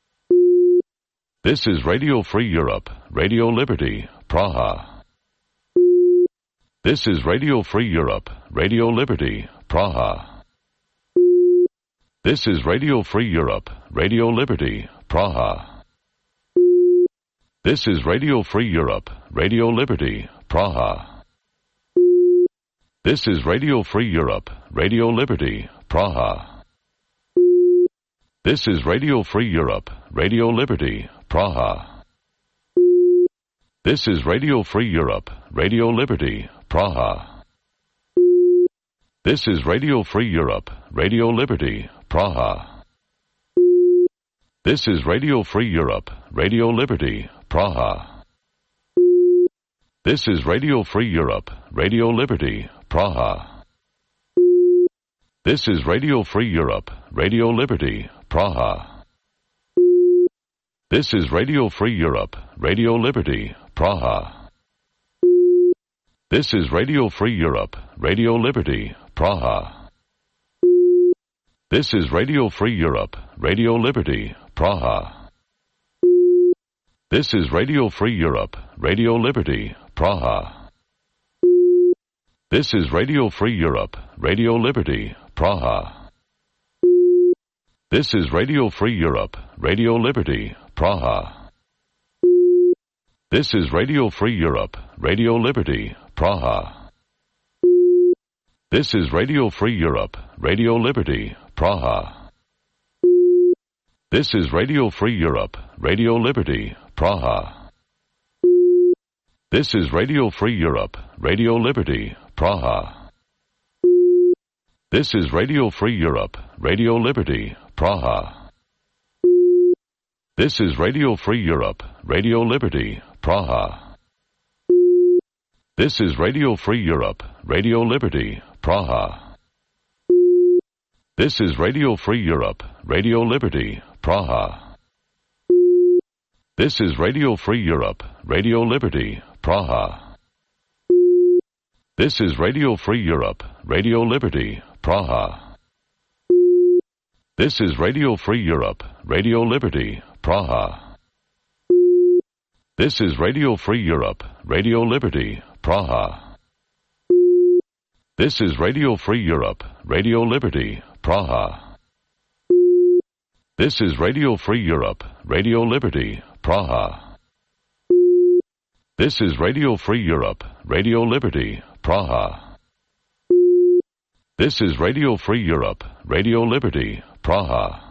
This is Radio Free Europe, Radio Liberty, Praha. This is Radio Free Europe, Radio Liberty, Praha. This is Radio Free Europe, Radio Liberty, Praha. This is Radio Free Europe, Radio Liberty, Praha. This is Radio Free Europe, Radio Liberty, Praha. This is Radio Free Europe, Radio Liberty, Praha. This is Radio Free Europe, Radio Liberty, Praha. This is Radio Free Europe, Radio Liberty, Praha. This is Radio Free Europe, Radio Liberty, Praha. This is Radio Free Europe, Radio Liberty, Praha. This is Radio Free Europe, Radio Liberty, Praha. This is Radio Free Europe, Radio Liberty, Praha. This is Radio Free Europe, Radio Liberty, Praha. This is Radio Free Europe, Radio Liberty, Praha. This is Radio Free Europe, Radio Liberty, Praha. This is Radio Free Europe, Radio Liberty, Praha. This is Radio Free Europe, Radio Liberty, Praha. This is Radio Free Europe, Radio Liberty, Praha. This is Radio Free Europe, Radio Liberty, Praha. This is Radio Free Europe, Radio Liberty, Praha. This is Radio Free Europe, Radio Liberty, Praha. This is Radio Free Europe, Radio Liberty, Praha. This is Radio Free Europe, Radio Liberty, Praha. This is Radio Free Europe, Radio Liberty, Praha. This is Radio Free Europe, Radio Liberty, Praha. This is Radio Free Europe, Radio Liberty, Praha. This is Radio Free Europe, Radio Liberty, Praha. This is Radio Free Europe, Radio Liberty, Praha. This is Radio Free Europe, Radio Liberty, Praha. This is Radio Free Europe, Radio Liberty, Praha. This is Radio Free Europe, Radio Liberty, Praha. This is Radio Free Europe, Radio Liberty, Praha. This is Radio Free Europe, Radio Liberty, Praha.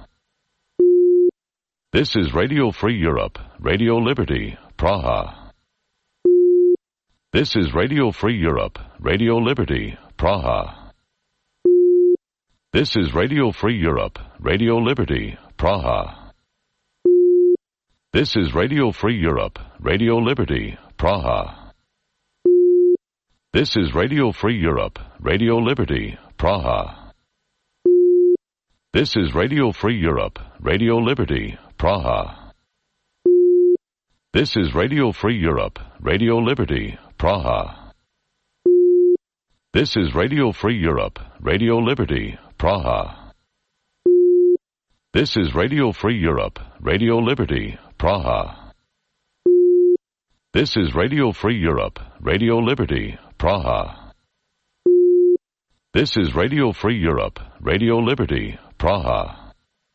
This is Radio Free Europe, Radio Liberty, Praha. This is Radio Free Europe, Radio Liberty, Praha. This is Radio Free Europe, Radio Liberty, Praha. This is Radio Free Europe, Radio Liberty, Praha. This is Radio Free Europe, Radio Liberty, Praha. This is Radio Free Europe, Radio Liberty, Praha. This is Radio Free Europe, Radio Liberty, Praha. This is Radio Free Europe, Radio Liberty, Praha. This is Radio Free Europe, Radio Liberty, Praha. This is Radio Free Europe, Radio Liberty, Praha. This is Radio Free Europe, Radio Liberty, Praha.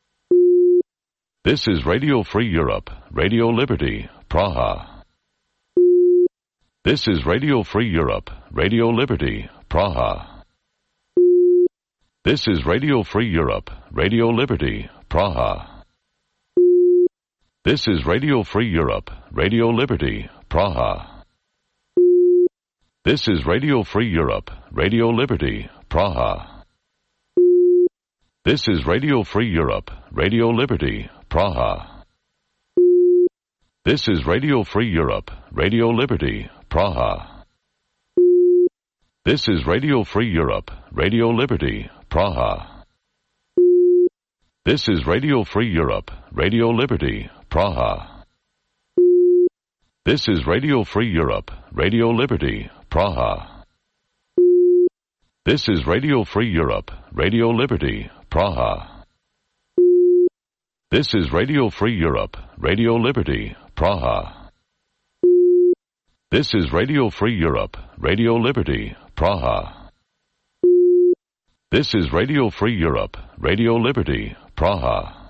This is Radio Free Europe, Radio Liberty, Praha. This is Radio Free Europe, Radio Liberty, Praha. This is Radio Free Europe, Radio Liberty, Praha. This is Radio Free Europe, Radio Liberty, Praha. This is Radio Free Europe, Radio Liberty, Praha. This is Radio Free Europe, Radio Liberty, Praha. This is Radio Free Europe, Radio Liberty, Praha. This is Radio Free Europe, Radio Liberty, Praha. This is Radio Free Europe, Radio Liberty, Praha. This is Radio Free Europe, Radio Liberty, Praha. This is Radio Free Europe, Radio Liberty, Praha. This is Radio Free Europe, Radio Liberty, Praha. This is Radio Free Europe, Radio Liberty, Praha. This is Radio Free Europe, Radio Liberty, Praha.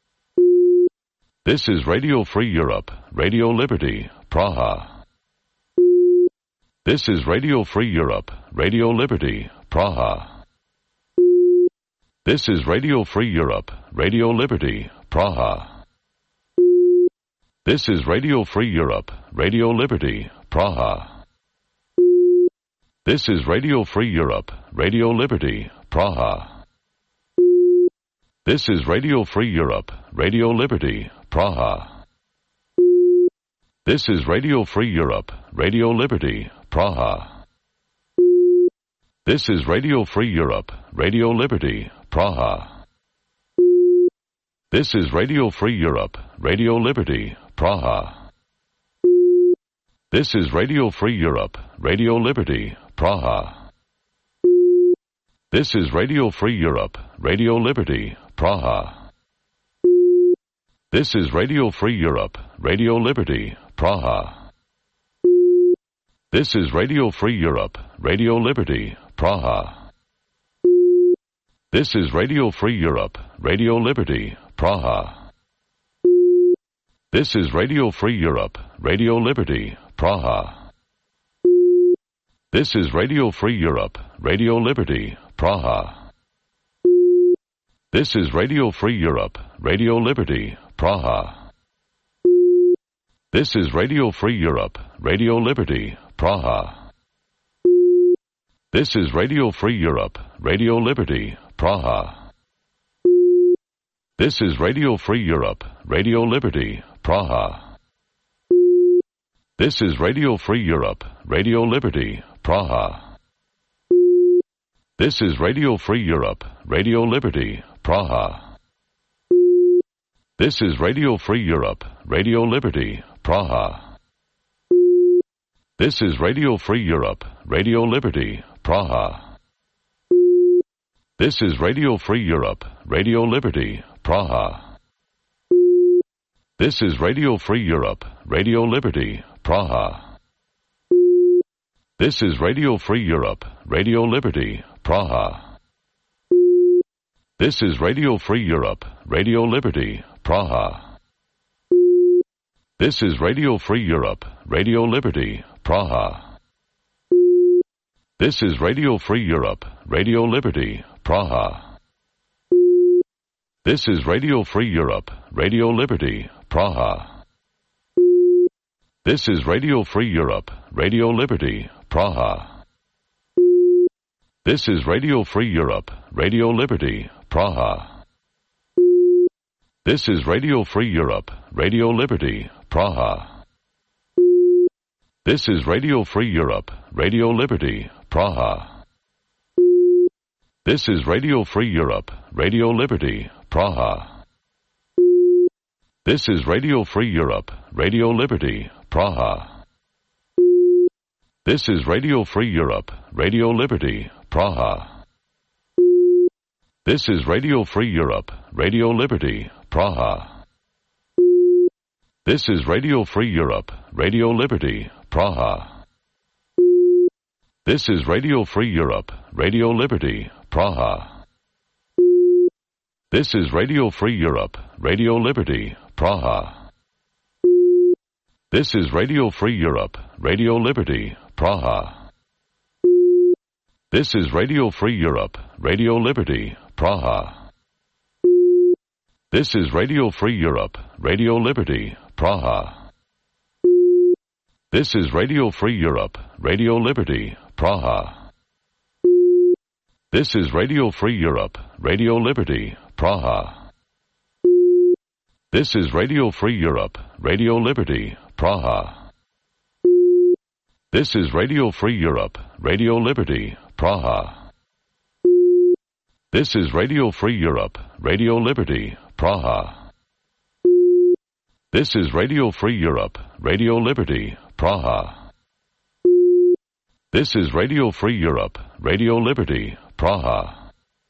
This is Radio Free Europe, Radio Liberty, Praha. This is Radio Free Europe, Radio Liberty, Praha. This is Radio Free Europe, Radio Liberty, Praha. This is Radio Free Europe, Radio Liberty, Praha. This is Radio Free Europe, Radio Liberty, Praha. This is Radio Free Europe, Radio Liberty, Praha. This is Radio Free Europe, Radio Liberty, Praha. This is Radio Free Europe, Radio Liberty, Praha. This is Radio Free Europe, Radio Liberty, Praha. This is Radio Free Europe, Radio Liberty, Praha. This is Radio Free Europe, Radio Liberty, Praha. This is Radio Free Europe, Radio Liberty, Praha. This is Radio Free Europe, Radio Liberty, Praha. This is Radio Free Europe, Radio Liberty, Praha. This is Radio Free Europe, Radio Liberty, Praha. This is Radio Free Europe, Radio Liberty, Praha. This is Radio Free Europe, Radio Liberty, Praha. This is Radio Free Europe, Radio Liberty, Praha. This is Radio Free Europe, Radio Liberty, Praha. This is Radio Free Europe, Radio Liberty, Praha. This is Radio Free Europe, Radio Liberty, Praha. This is Radio Free Europe, Radio Liberty, Praha. This is Radio Free Europe, Radio Liberty, Praha. This is Radio Free Europe, Radio Liberty, Praha. This is Radio Free Europe, Radio Liberty, Praha. This is Radio Free Europe, Radio Liberty, Praha. This is Radio Free Europe, Radio Liberty, Praha. This is Radio Free Europe, Radio Liberty, Praha. This is Radio Free Europe, Radio Liberty, Praha. This is Radio Free Europe, Radio Liberty, Praha. This is Radio Free Europe, Radio Liberty, Praha. This is Radio Free Europe, Radio Liberty, Praha. This is Radio Free Europe, Radio Liberty, Praha. This is Radio Free Europe, Radio Liberty, Praha. This is Radio Free Europe, Radio Liberty, Praha. This is Radio Free Europe, Radio Liberty, Praha. This is Radio Free Europe, Radio Liberty, Praha. This is Radio Free Europe, Radio Liberty, Praha. This is Radio Free Europe, Radio Liberty, Praha. This is Radio Free Europe, Radio Liberty, Praha. This is Radio Free Europe, Radio Liberty, Praha. This is Radio Free Europe, Radio Liberty, Praha. This is Radio Free Europe, Radio Liberty, Praha. This is Radio Free Europe, Radio Liberty, Praha. This is Radio Free Europe, Radio Liberty, Praha. This is Radio Free Europe, Radio Liberty, Praha. This is Radio Free Europe, Radio Liberty, Praha. This is Radio Free Europe, Radio Liberty, Praha. This is Radio Free Europe, Radio Liberty, Praha. This is Radio Free Europe, Radio Liberty, Praha. This is Radio Free Europe, Radio Liberty, Praha. This is Radio Free Europe, Radio Liberty, Praha.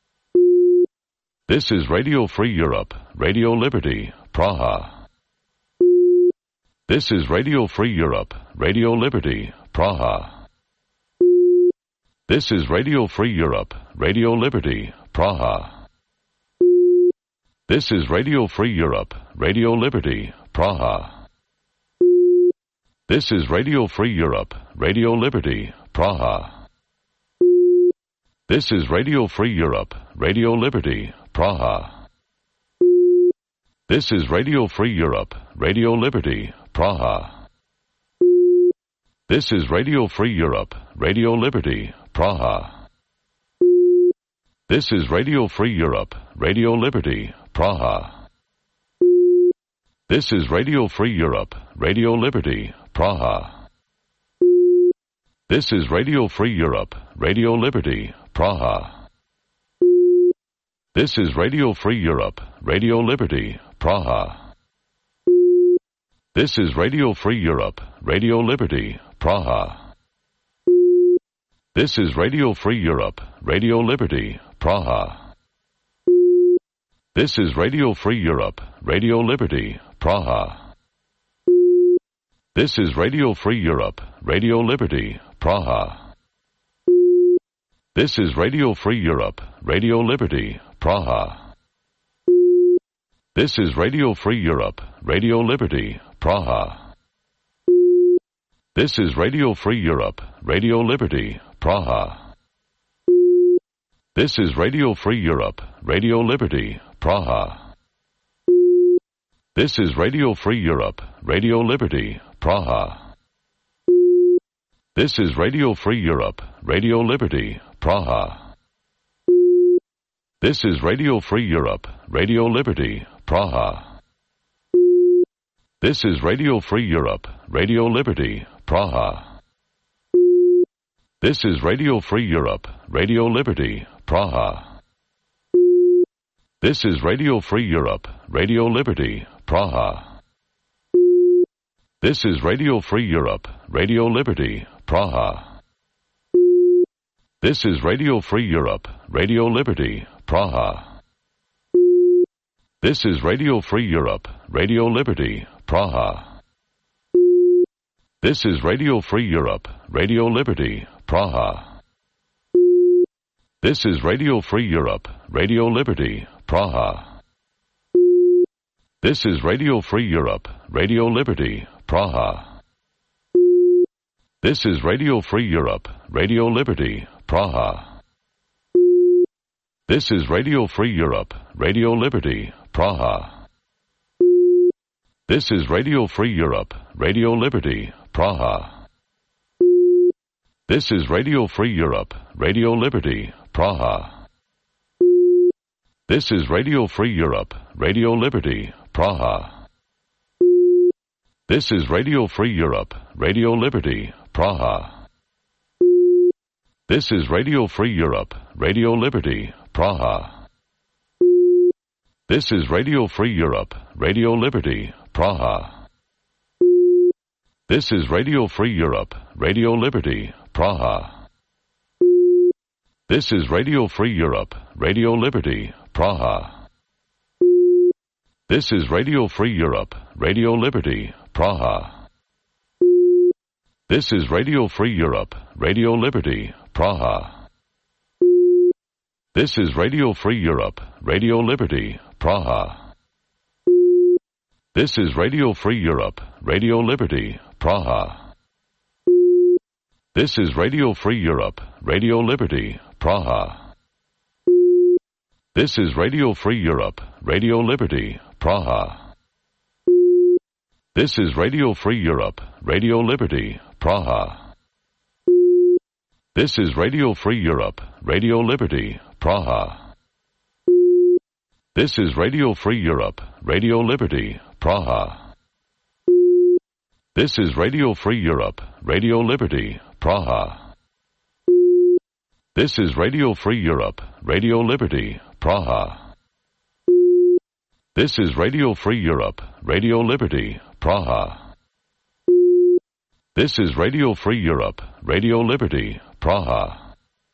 This is Radio Free Europe, Radio Liberty, Praha. This is Radio Free Europe, Radio Liberty, Praha. This is Radio Free Europe, Radio Liberty, Praha. This is Radio Free Europe, Radio Liberty, Praha. This is Radio Free Europe, Radio Liberty, Praha. This is Radio Free Europe, Radio Liberty, Praha. This is Radio Free Europe, Radio Liberty, Praha. This is Radio Free Europe, Radio Liberty, Praha. This is Radio Free Europe, Radio Liberty, Praha. This is Radio Free Europe, Radio Liberty, Praha. This is Radio Free Europe, Radio Liberty, Praha. This is Radio Free Europe, Radio Liberty, Praha. This is Radio Free Europe, Radio Liberty, Praha. This is Radio Free Europe, Radio Liberty, Praha. This is Radio Free Europe, Radio Liberty, Praha. This is Radio Free Europe, Radio Liberty, Praha. This is Radio Free Europe, Radio Liberty, Praha. This is Radio Free Europe, Radio Liberty, Praha. This is Radio Free Europe, Radio Liberty, Praha. This is Radio Free Europe, Radio Liberty, Praha. This is Radio Free Europe, Radio Liberty, Praha. This is Radio Free Europe, Radio Liberty, Praha. This is Radio Free Europe, Radio Liberty, Praha. This is Radio Free Europe, Radio Liberty, Praha. This is Radio Free Europe, Radio Liberty, Praha. This is Radio Free Europe, Radio Liberty, Praha. This is Radio Free Europe, Radio Liberty, Praha. This is Radio Free Europe, Radio Liberty, Praha. This is Radio Free Europe, Radio Liberty, Praha. This is Radio Free Europe, Radio Liberty, Praha. This is Radio Free Europe, Radio Liberty, Praha. This is Radio Free Europe, Radio Liberty, Praha. This is Radio Free Europe, Radio Liberty, Praha. This is Radio Free Europe, Radio Liberty, Praha. This is Radio Free Europe, Radio Liberty, Praha. This is Radio Free Europe, Radio Liberty, Praha. This is Radio Free Europe, Radio Liberty, Praha. This is Radio Free Europe, Radio Liberty, Praha. This is Radio Free Europe, Radio Liberty, Praha. This is Radio Free Europe, Radio Liberty, Praha. This is Radio Free Europe, Radio Liberty, Praha. This is Radio Free Europe, Radio Liberty, Praha. This is Radio Free Europe, Radio Liberty, Praha. This is Radio Free Europe, Radio Liberty, Praha. This is Radio Free Europe, Radio Liberty, Praha. This is Radio Free Europe, Radio Liberty, Praha. This is Radio Free Europe, Radio Liberty, Praha. This is Radio Free Europe, Radio Liberty, Praha. This is Radio Free Europe, Radio Liberty, Praha. This is Radio Free Europe, Radio Liberty, Praha. This is Radio Free Europe, Radio Liberty, Praha. This is Radio Free Europe, Radio Liberty, Praha. This is Radio Free Europe, Radio Liberty, Praha. This is Radio Free Europe, Radio Liberty, Praha. This is Radio Free Europe, Radio Liberty, Praha.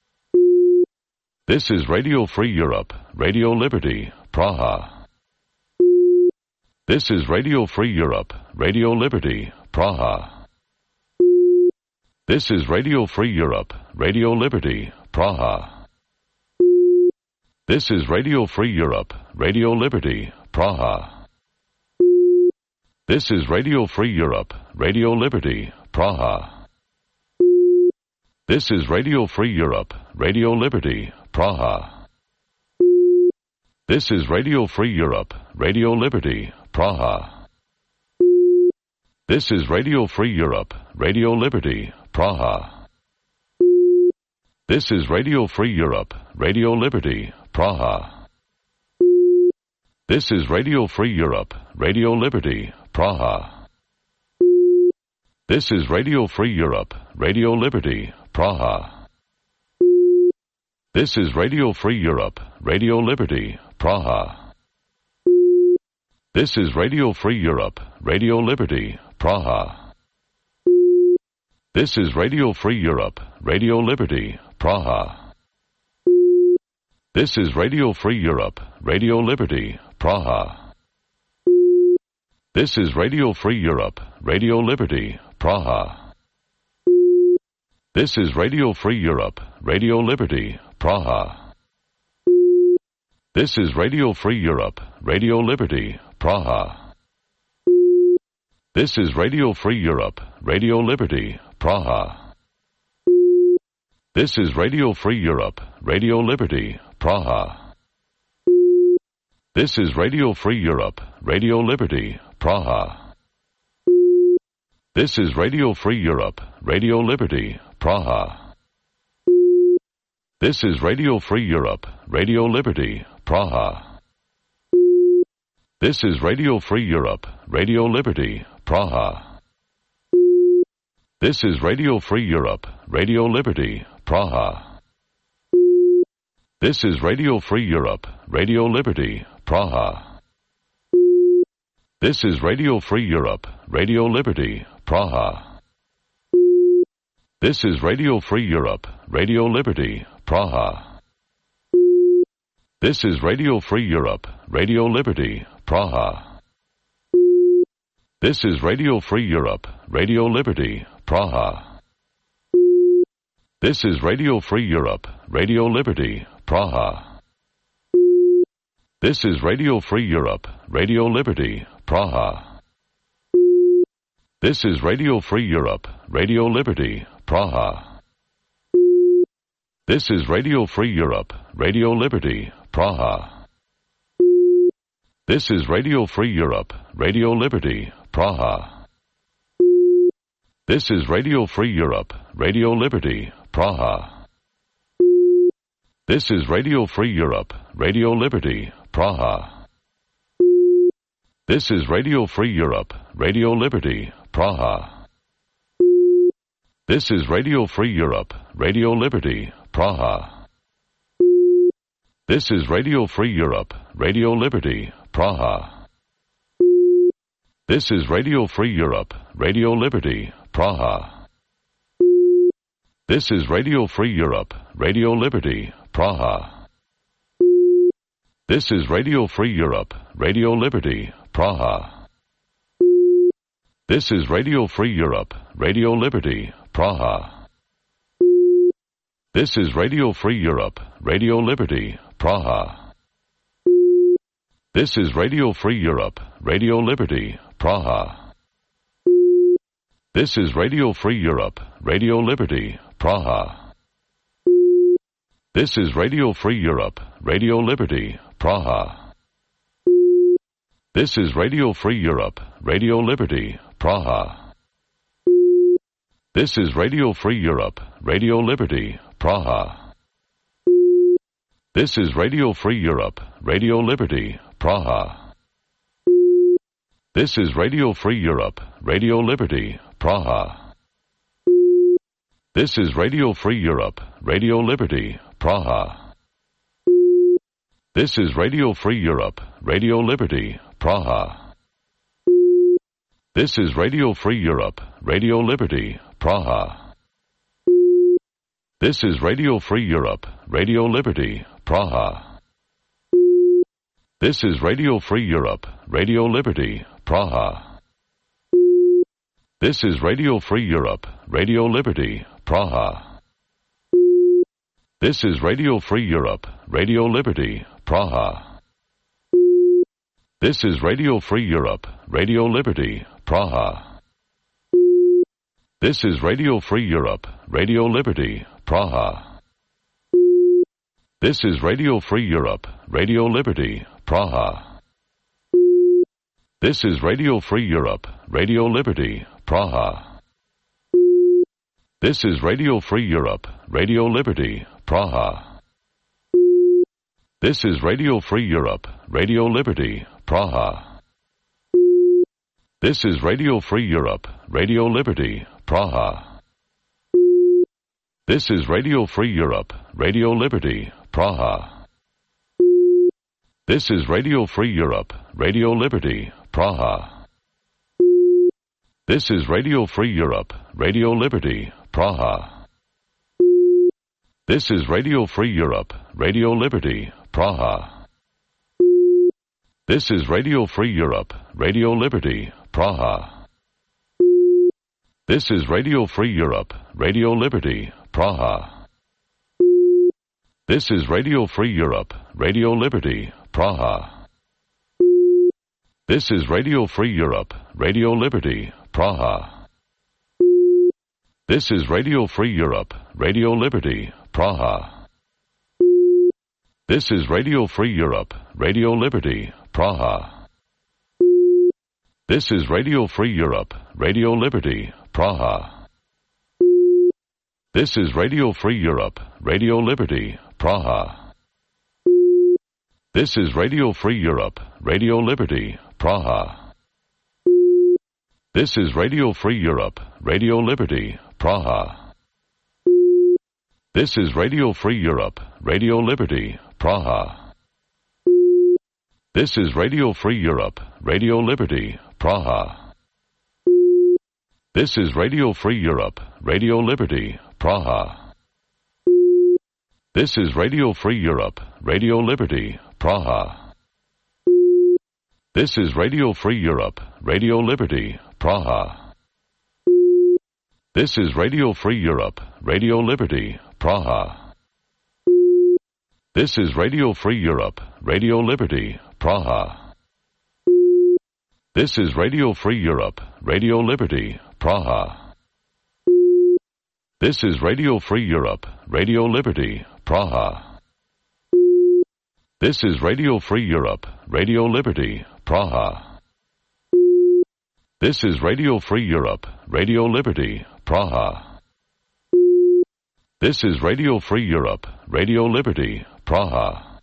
This is Radio Free Europe, Radio Liberty, Praha. This is Radio Free Europe, Radio Liberty, Praha. This is Radio Free Europe, Radio Liberty, Praha. This is Radio Free Europe, Radio Liberty, Praha. This is Radio Free Europe, Radio Liberty, Praha. This is Radio Free Europe, Radio Liberty, Praha. This is Radio Free Europe, Radio Liberty, Praha. This is Radio Free Europe, Radio Liberty, Praha. This is Radio Free Europe, Radio Liberty, Praha. This is Radio Free Europe, Radio Liberty, Praha. This is Radio Free Europe, Radio Liberty, Praha. This is Radio Free Europe, Radio Liberty, Praha. This is Radio Free Europe, Radio Liberty, Praha. This is Radio Free Europe, Radio Liberty, Praha. This is Radio Free Europe, Radio Liberty, Praha. This is Radio Free Europe, Radio Liberty, Praha. This is Radio Free Europe, Radio Liberty, Praha. This is Radio Free Europe, Radio Liberty, Praha. This is Radio Free Europe, Radio Liberty, Praha. This is Radio Free Europe, Radio Liberty, Praha. This is Radio Free Europe, Radio Liberty, Praha. This is Radio Free Europe, Radio Liberty, Praha. This is Radio Free Europe, Radio Liberty, Praha. This is Radio Free Europe, Radio Liberty, Praha. This is Radio Free Europe, Radio Liberty, Praha. This is Radio Free Europe, Radio Liberty, Praha. This is Radio Free Europe, Radio Liberty, Praha. This is Radio Free Europe, Radio Liberty, Praha. This is Radio Free Europe, Radio Liberty, Praha. This is Radio Free Europe, Radio Liberty, Praha. This is Radio Free Europe, Radio Liberty, Praha. This is Radio Free Europe, Radio Liberty, Praha. This is Radio Free Europe, Radio Liberty, Praha. This is Radio Free Europe, Radio Liberty, Praha. This is Radio Free Europe, Radio Liberty, Praha. This is Radio Free Europe, Radio Liberty, Praha. This is Radio Free Europe, Radio Liberty, Praha. This is Radio Free Europe, Radio Liberty, Praha. This is Radio Free Europe, Radio Liberty, Praha. This is Radio Free Europe, Radio Liberty, Praha. This is Radio Free Europe, Radio Liberty, Praha. This is Radio Free Europe, Radio Liberty, Praha. This is Radio Free Europe, Radio Liberty, Praha. This is Radio Free Europe, Radio Liberty, Praha. This is Radio Free Europe, Radio Liberty, Praha. This is Radio Free Europe, Radio Liberty, Praha. This is Radio Free Europe, Radio Liberty, Praha. This is Radio Free Europe, Radio Liberty, Praha. This is Radio Free Europe, Radio Liberty, Praha. This is Radio Free Europe, Radio Liberty, Praha. This is Radio Free Europe, Radio Liberty, Praha. This is Radio Free Europe, Radio Liberty, Praha. This is Radio Free Europe, Radio Liberty, Praha. This is Radio Free Europe, Radio Liberty, Praha. This is Radio Free Europe, Radio Liberty, Praha. This is Radio Free Europe, Radio Liberty, Praha. This is Radio Free Europe, Radio Liberty, Praha. This is Radio Free Europe, Radio Liberty, Praha. This is Radio Free Europe, Radio Liberty, Praha. This is Radio Free Europe, Radio Liberty, Praha. This is Radio Free Europe, Radio Liberty, Praha. This is Radio Free Europe, Radio Liberty, Praha. This is Radio Free Europe, Radio Liberty, Praha. This is Radio Free Europe, Radio Liberty, Praha. This is Radio Free Europe, Radio Liberty, Praha. This is Radio Free Europe, Radio Liberty, Praha. This is Radio Free Europe, Radio Liberty, Praha. This is Radio Free Europe, Radio Liberty, Praha. This is Radio Free Europe, Radio Liberty, Praha. This is Radio Free Europe, Radio Liberty, Praha. This is Radio Free Europe, Radio Liberty, Praha. This is Radio Free Europe, Radio Liberty, Praha. This is Radio Free Europe, Radio Liberty, Praha. This is Radio Free Europe, Radio Liberty, Praha. This is Radio Free Europe, Radio Liberty, Praha. This is Radio Free Europe, Radio Liberty, Praha. This is Radio Free Europe, Radio Liberty, Praha. This is Radio Free Europe, Radio Liberty, Praha. This is Radio Free Europe, Radio Liberty, Praha. This is Radio Free Europe, Radio Liberty, Praha. This is Radio Free Europe, Radio Liberty, Praha. This is Radio Free Europe, Radio Liberty, Praha. This is Radio Free Europe, Radio Liberty, Praha. This is Radio Free Europe, Radio Liberty, Praha. This is Radio Free Europe, Radio Liberty, Praha. This is Radio Free Europe, Radio Liberty, Praha. This is Radio Free Europe, Radio Liberty, Praha. This is Radio Free Europe, Radio Liberty, Praha. This is Radio Free Europe, Radio Liberty, Praha. This is Radio Free Europe, Radio Liberty, Praha. This is Radio Free Europe, Radio Liberty, Praha. This is Radio Free Europe, Radio Liberty, Praha.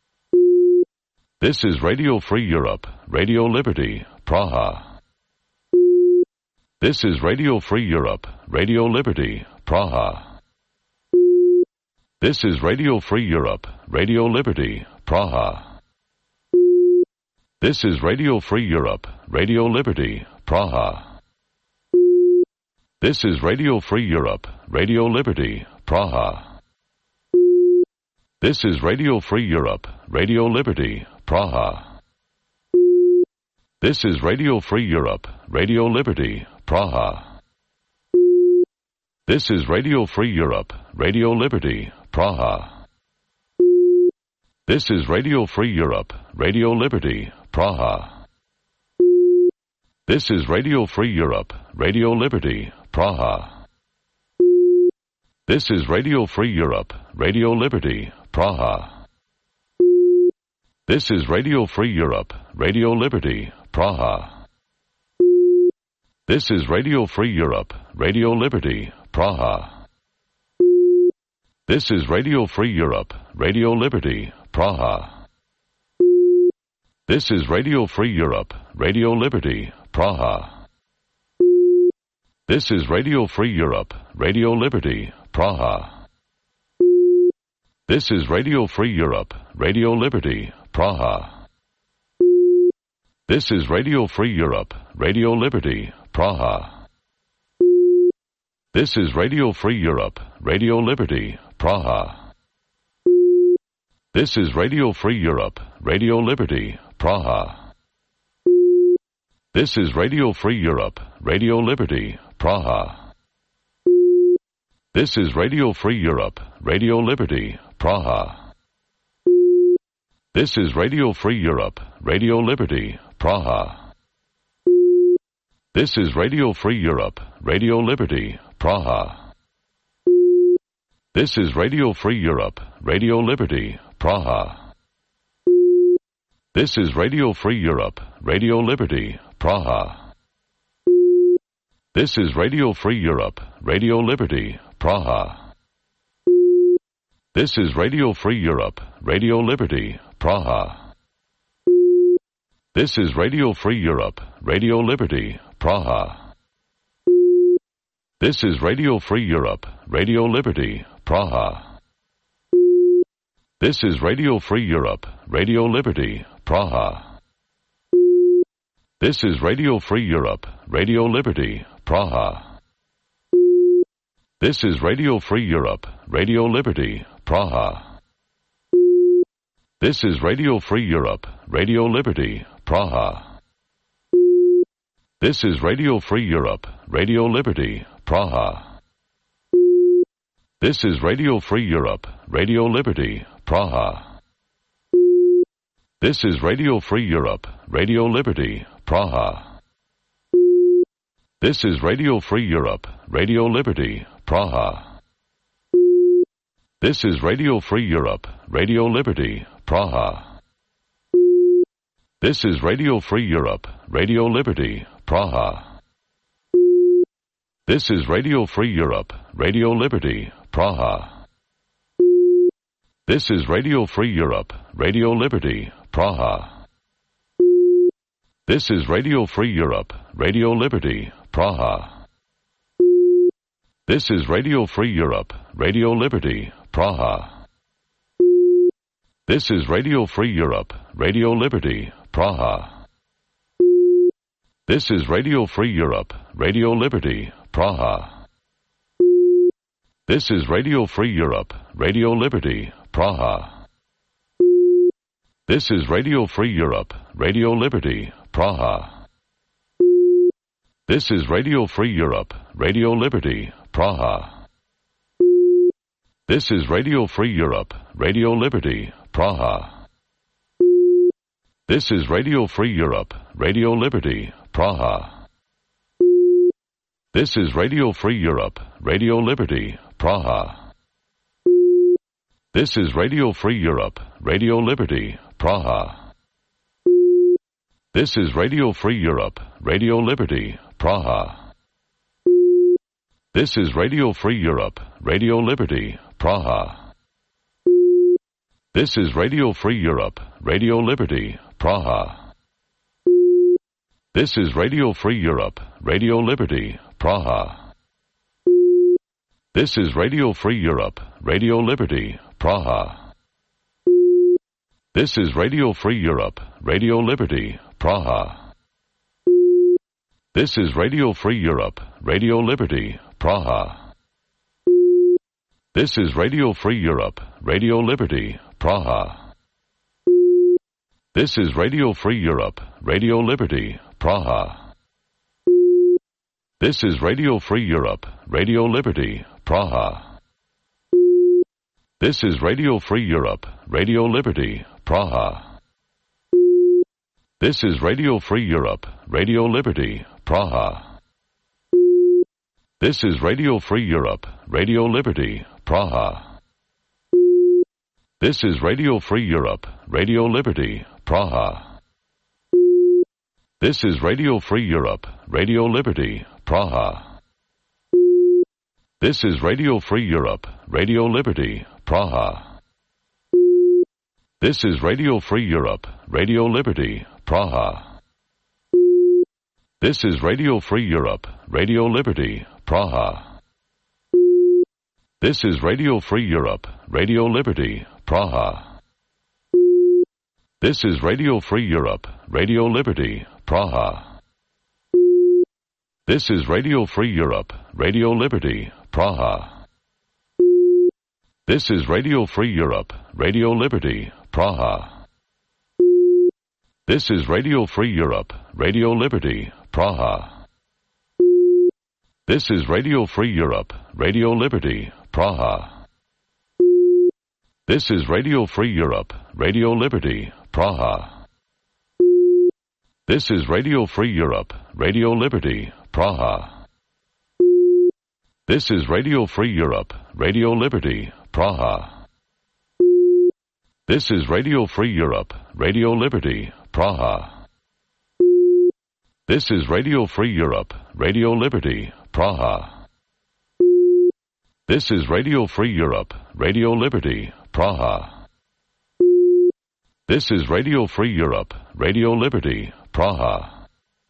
This is Radio Free Europe, Radio Liberty, Praha. This is Radio Free Europe, Radio Liberty, Praha. This is Radio Free Europe, Radio Liberty, Praha. This is Radio Free Europe, Radio Liberty, Praha. This is Radio Free Europe, Radio Liberty, Praha. This is Radio Free Europe, Radio Liberty, Praha. This is Radio Free Europe, Radio Liberty, Praha. This is Radio Free Europe, Radio Liberty, Praha. This is Radio Free Europe, Radio Liberty, Praha. This is Radio Free Europe, Radio Liberty, Praha. This is Radio Free Europe, Radio Liberty, Praha. This is Radio Free Europe, Radio Liberty, Praha. This is Radio Free Europe, Radio Liberty, Praha. This is Radio Free Europe, Radio Liberty, Praha. This is Radio Free Europe, Radio Liberty, Praha. This is Radio Free Europe, Radio Liberty, Praha. This is Radio Free Europe, Radio Liberty, Praha. This is Radio Free Europe, Radio Liberty, Praha. This is Radio Free Europe, Radio Liberty, Praha. This is Radio Free Europe, Radio Liberty, Praha. This is Radio Free Europe, Radio Liberty, Praha. This is Radio Free Europe, Radio Liberty, Praha. This is Radio Free Europe, Radio Liberty, Praha. This is Radio Free Europe, Radio Liberty, Praha. This is Radio Free Europe, Radio Liberty, Praha. This is Radio Free Europe, Radio Liberty, Praha. This is Radio Free Europe, Radio Liberty, Praha. This is Radio Free Europe, Radio Liberty, Praha. This is Radio Free Europe, Radio Liberty, Praha. This is Radio Free Europe, Radio Liberty, Praha. This is Radio Free Europe, Radio Liberty, Praha. This is Radio Free Europe, Radio Liberty, Praha. This is Radio Free Europe, Radio Liberty, Praha. This is Radio Free Europe, Radio Liberty, Praha. This is Radio Free Europe, Radio Liberty, Praha. This is Radio Free Europe, Radio Liberty, Praha. This is Radio Free Europe, Radio Liberty, Praha. This is Radio Free Europe, Radio Liberty, Praha. This is Radio Free Europe, Radio Liberty, Praha. This is Radio Free Europe, Radio Liberty, Praha. This is Radio Free Europe, Radio Liberty, Praha. This is Radio Free Europe, Radio Liberty, Praha. This is Radio Free Europe, Radio Liberty, Praha. This is Radio Free Europe, Radio Liberty, Praha. This is Radio Free Europe, Radio Liberty, Praha. This is Radio Free Europe, Radio Liberty, Praha. This is Radio Free Europe, Radio Liberty, Praha. This is Radio Free Europe, Radio Liberty, Praha. This is Radio Free Europe, Radio Liberty, Praha. This is Radio Free Europe, Radio Liberty, Praha. This is Radio Free Europe, Radio Liberty, Praha. This is Radio Free Europe, Radio Liberty, Praha. This is Radio Free Europe, Radio Liberty, Praha. This is Radio Free Europe, Radio Liberty, Praha. This is Radio Free Europe, Radio Liberty, Praha. This is Radio Free Europe, Radio Liberty, Praha. This is Radio Free Europe, Radio Liberty, Praha. This is Radio Free Europe, Radio Liberty, Praha. This is Radio Free Europe, Radio Liberty, Praha. This is Radio Free Europe, Radio Liberty, Praha. This is Radio Free Europe, Radio Liberty, Praha. This is Radio Free Europe, Radio Liberty, Praha. This is Radio Free Europe, Radio Liberty, Praha. This is Radio Free Europe, Radio Liberty, Praha. This is Radio Free Europe, Radio Liberty, Praha. This is Radio Free Europe, Radio Liberty, Praha. This is Radio Free Europe, Radio Liberty, Praha. This is Radio Free Europe, Radio Liberty, Praha. This is Radio Free Europe, Radio Liberty, Praha. This is Radio Free Europe, Radio Liberty, Praha. This is Radio Free Europe, Radio Liberty, Praha. This is Radio Free Europe, Radio Liberty, Praha. This is Radio Free Europe, Radio Liberty, Praha. This is Radio Free Europe, Radio Liberty, Praha. This is Radio Free Europe, Radio Liberty, Praha. This is Radio Free Europe, Radio Liberty, Praha. This is Radio Free Europe, Radio Liberty, Praha. This is Radio Free Europe, Radio Liberty, Praha. This is Radio Free Europe, Radio Liberty, Praha. This is Radio Free Europe, Radio Liberty, Praha. This is Radio Free Europe, Radio Liberty, Praha. This is Radio Free Europe, Radio Liberty, Praha. This is Radio Free Europe, Radio Liberty, Praha. This is Radio Free Europe, Radio Liberty, Praha.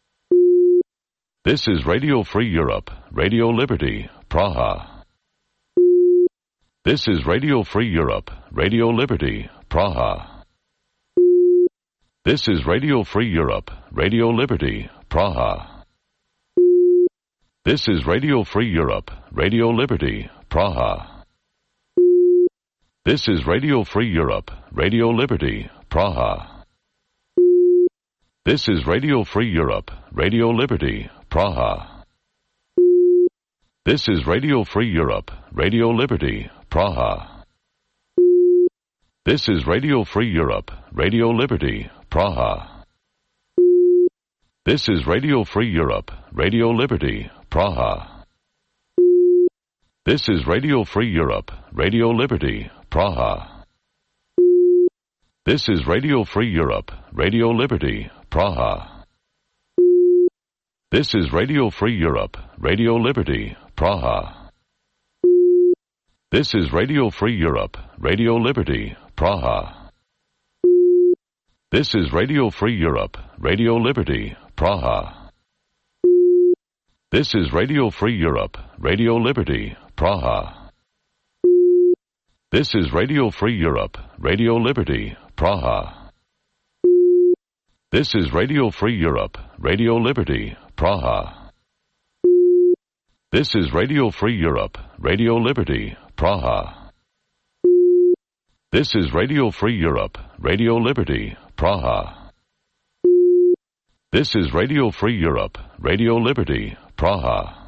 This is Radio Free Europe, Radio Liberty, Praha. This is Radio Free Europe, Radio Liberty, Praha. This is Radio Free Europe, Radio Liberty, Praha. This is Radio Free Europe, Radio Liberty, Praha. This is Radio Free Europe, Radio Liberty, Praha. This is Radio Free Europe, Radio Liberty, Praha. This is Radio Free Europe, Radio Liberty, Praha. This is Radio Free Europe, Radio Liberty, Praha. This is Radio Free Europe, Radio Liberty, Praha. This is Radio Free Europe, Radio Liberty, Praha. This is Radio Free Europe, Radio Liberty, Praha. This is Radio Free Europe, Radio Liberty, Praha. This is Radio Free Europe, Radio Liberty, Praha. This is Radio Free Europe, Radio Liberty, Praha. This is Radio Free Europe, Radio Liberty, Praha. This is Radio Free Europe, Radio Liberty, Praha. This is Radio Free Europe, Radio Liberty, Praha. This is Radio Free Europe, Radio Liberty, Praha. This is Radio Free Europe, Radio Liberty, Praha. This is Radio Free Europe, Radio Liberty, Praha.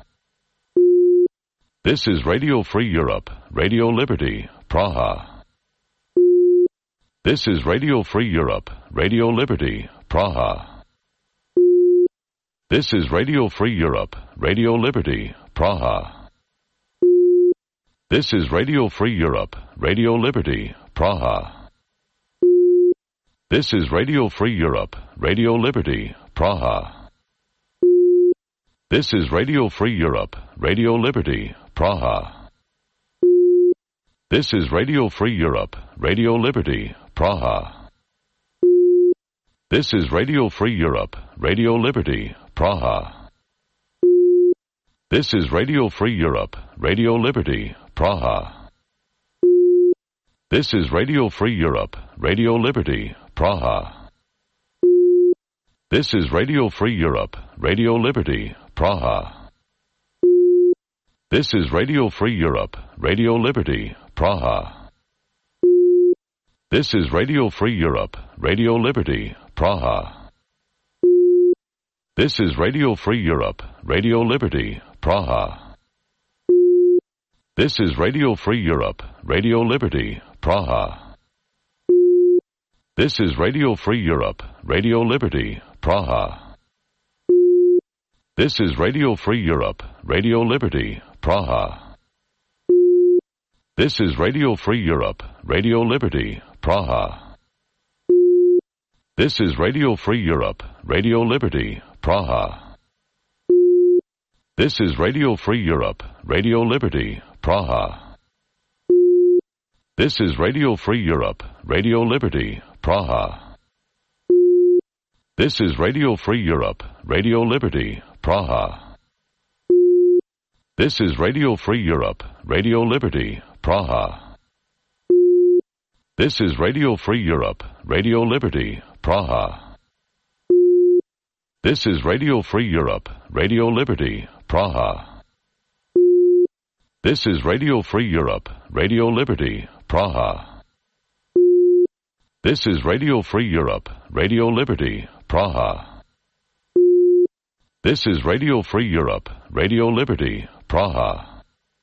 This is Radio Free Europe, Radio Liberty, Praha. This is Radio Free Europe, Radio Liberty, Praha. This is Radio Free Europe, Radio Liberty, Praha. This is Radio Free Europe, Radio Liberty, Praha. This is Radio Free Europe, Radio Liberty, Praha. This is Radio Free Europe, Radio Liberty, Praha. This is Radio Free Europe, Radio Liberty, Praha. This is Radio Free Europe, Radio Liberty, Praha. This is Radio Free Europe, Radio Liberty, Praha. This is Radio Free Europe, Radio Liberty, Praha. This is Radio Free Europe, Radio Liberty, Praha. This is Radio Free Europe, Radio Liberty, Praha. This is Radio Free Europe, Radio Liberty, Praha. This is Radio Free Europe, Radio Liberty, Praha. This is Radio Free Europe, Radio Liberty, Praha. This is Radio Free Europe, Radio Liberty, Praha. This is Radio Free Europe, Radio Liberty, Praha. This is Radio Free Europe, Radio Liberty, Praha. This is Radio Free Europe, Radio Liberty, Praha. This is Radio Free Europe, Radio Liberty, Praha. This is Radio Free Europe, Radio Liberty, Praha. This is Radio Free Europe, Radio Liberty, Praha. This is Radio Free Europe, Radio Liberty, Praha. This is Radio Free Europe, Radio Liberty, Praha. This is Radio Free Europe, Radio Liberty, Praha. This is Radio Free Europe, Radio Liberty, Praha. This is Radio Free Europe, Radio Liberty, Praha. This is Radio Free Europe, Radio Liberty, Praha.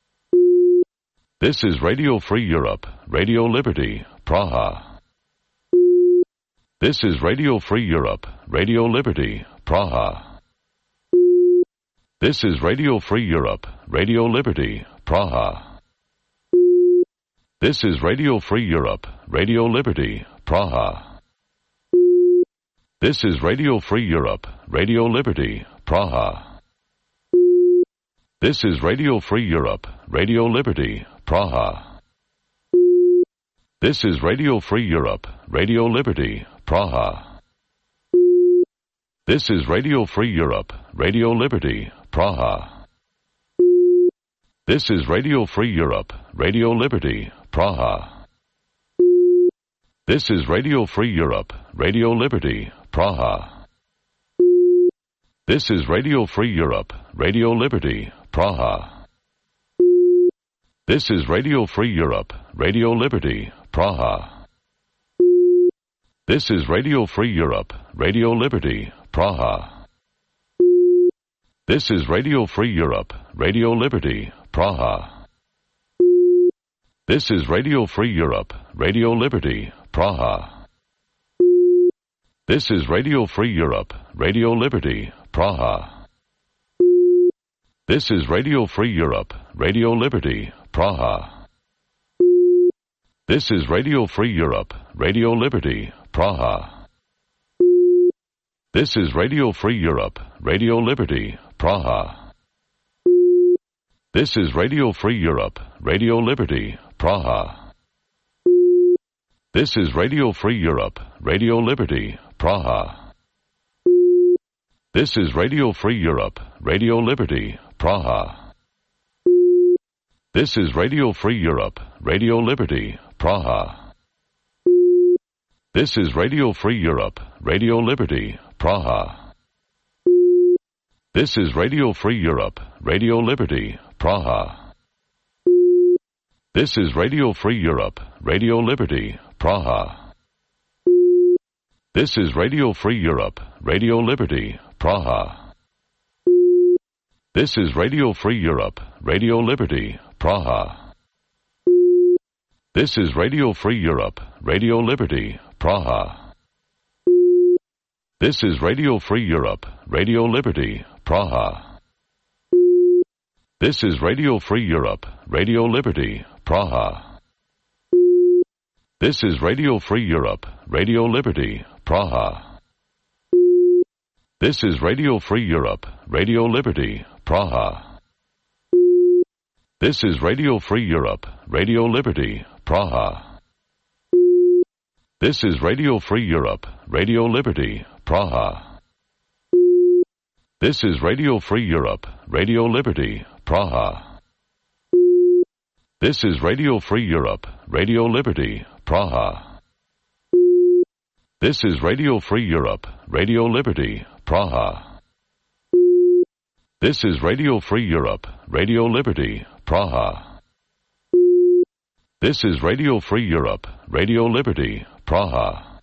This is Radio Free Europe, Radio Liberty, Praha. This is Radio Free Europe, Radio Liberty, Praha. This is Radio Free Europe, Radio Liberty, Praha. This is Radio Free Europe, Radio Liberty, Praha. This is Radio Free Europe, Radio Liberty, Praha. This is Radio Free Europe, Radio Liberty, Praha. This is Radio Free Europe, Radio Liberty, Praha. This is Radio Free Europe, Radio Liberty, Praha. This is Radio Free Europe, Radio Liberty, Praha. This is Radio Free Europe, Radio Liberty, Praha. This is Radio Free Europe, Radio Liberty, Praha. This is Radio Free Europe, Radio Liberty, Praha. This is Radio Free Europe, Radio Liberty, Praha. This is Radio Free Europe, Radio Liberty, Praha. This is Radio Free Europe, Radio Liberty, Praha. This is Radio Free Europe, Radio Liberty, Praha. This is Radio Free Europe, Radio Liberty, Praha. This is Radio Free Europe, Radio Liberty, Praha. This is Radio Free Europe, Radio Liberty, Praha. This is Radio Free Europe, Radio Liberty, Praha. This is Radio Free Europe, Radio Liberty, Praha. This is Radio Free Europe, Radio Liberty, Praha. This is Radio Free Europe, Radio Liberty, Praha. This is Radio Free Europe, Radio Liberty, Praha. This is Radio Free Europe, Radio Liberty, Praha. This is Radio Free Europe, Radio Liberty, Praha. This is Radio Free Europe, Radio Liberty, Praha. This is Radio Free Europe, Radio Liberty, Praha. This is Radio Free Europe, Radio Liberty, Praha. This is Radio Free Europe, Radio Liberty, Praha. This is Radio Free Europe, Radio Liberty, Praha. This is Radio Free Europe, Radio Liberty, Praha. This is Radio Free Europe, Radio Liberty, Praha. This is Radio Free Europe, Radio Liberty, Praha. This is Radio Free Europe, Radio Liberty, Praha. This is Radio Free Europe, Radio Liberty, Praha. This is Radio Free Europe, Radio Liberty, Praha. This is Radio Free Europe, Radio Liberty, Praha. This is Radio Free Europe, Radio Liberty, Praha. This is Radio Free Europe, Radio Liberty, Praha.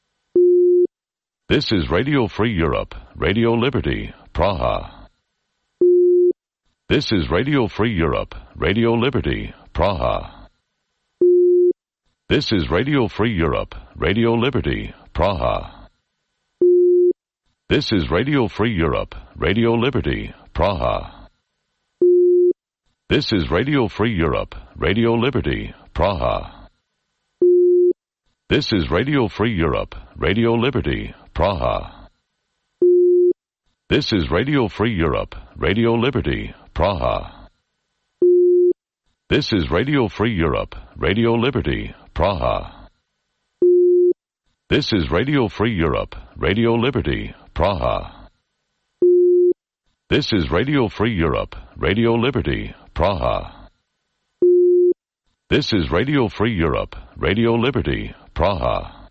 This is Radio Free Europe, Radio Liberty, Praha. This is Radio Free Europe, Radio Liberty, Praha. This is Radio Free Europe, Radio Liberty, Praha. This is Radio Free Europe, Radio Liberty, Praha. This is Radio Free Europe, Radio Liberty, Praha. This is Radio Free Europe, Radio Liberty, Praha. This is Radio Free Europe, Radio Liberty, Praha. This is Radio Free Europe, Radio Liberty, Praha. This is Radio Free Europe, Radio Liberty, Praha. This is Radio Free Europe, Radio Liberty, Praha. This is Radio Free Europe, Radio Liberty, Praha.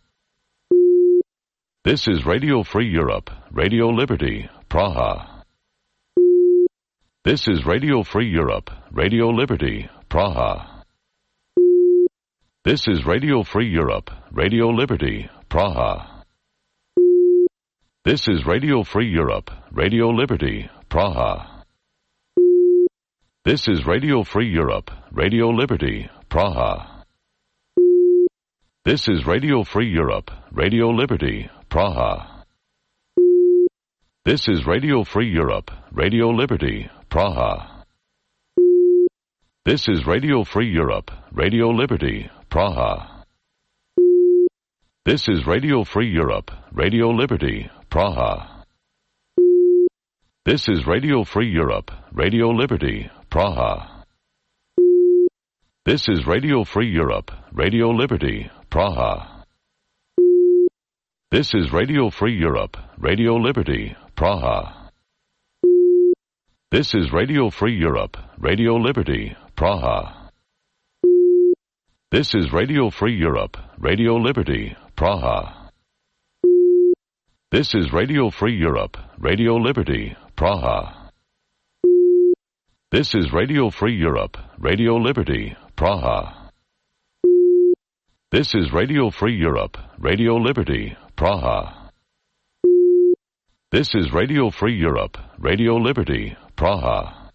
This is Radio Free Europe, Radio Liberty, Praha. This is Radio Free Europe, Radio Liberty, Praha. This is Radio Free Europe, Radio Liberty, Praha. This is Radio Free Europe, Radio Liberty, Praha. This is Radio Free Europe, Radio Liberty, Praha. This is Radio Free Europe, Radio Liberty, Praha. This is Radio Free Europe, Radio Liberty, Praha. This is Radio Free Europe, Radio Liberty, Praha. This is Radio Free Europe, Radio Liberty, Praha. This is Radio Free Europe, Radio Liberty, Praha. This is Radio Free Europe, Radio Liberty, Praha. This is Radio Free Europe, Radio Liberty, Praha. This is Radio Free Europe, Radio Liberty, Praha. This is Radio Free Europe, Radio Liberty, Praha. This is Radio Free Europe, Radio Liberty, Praha. This is Radio Free Europe, Radio Liberty, Praha. This is Radio Free Europe, Radio Liberty, Praha. This is Radio Free Europe, Radio Liberty, Praha.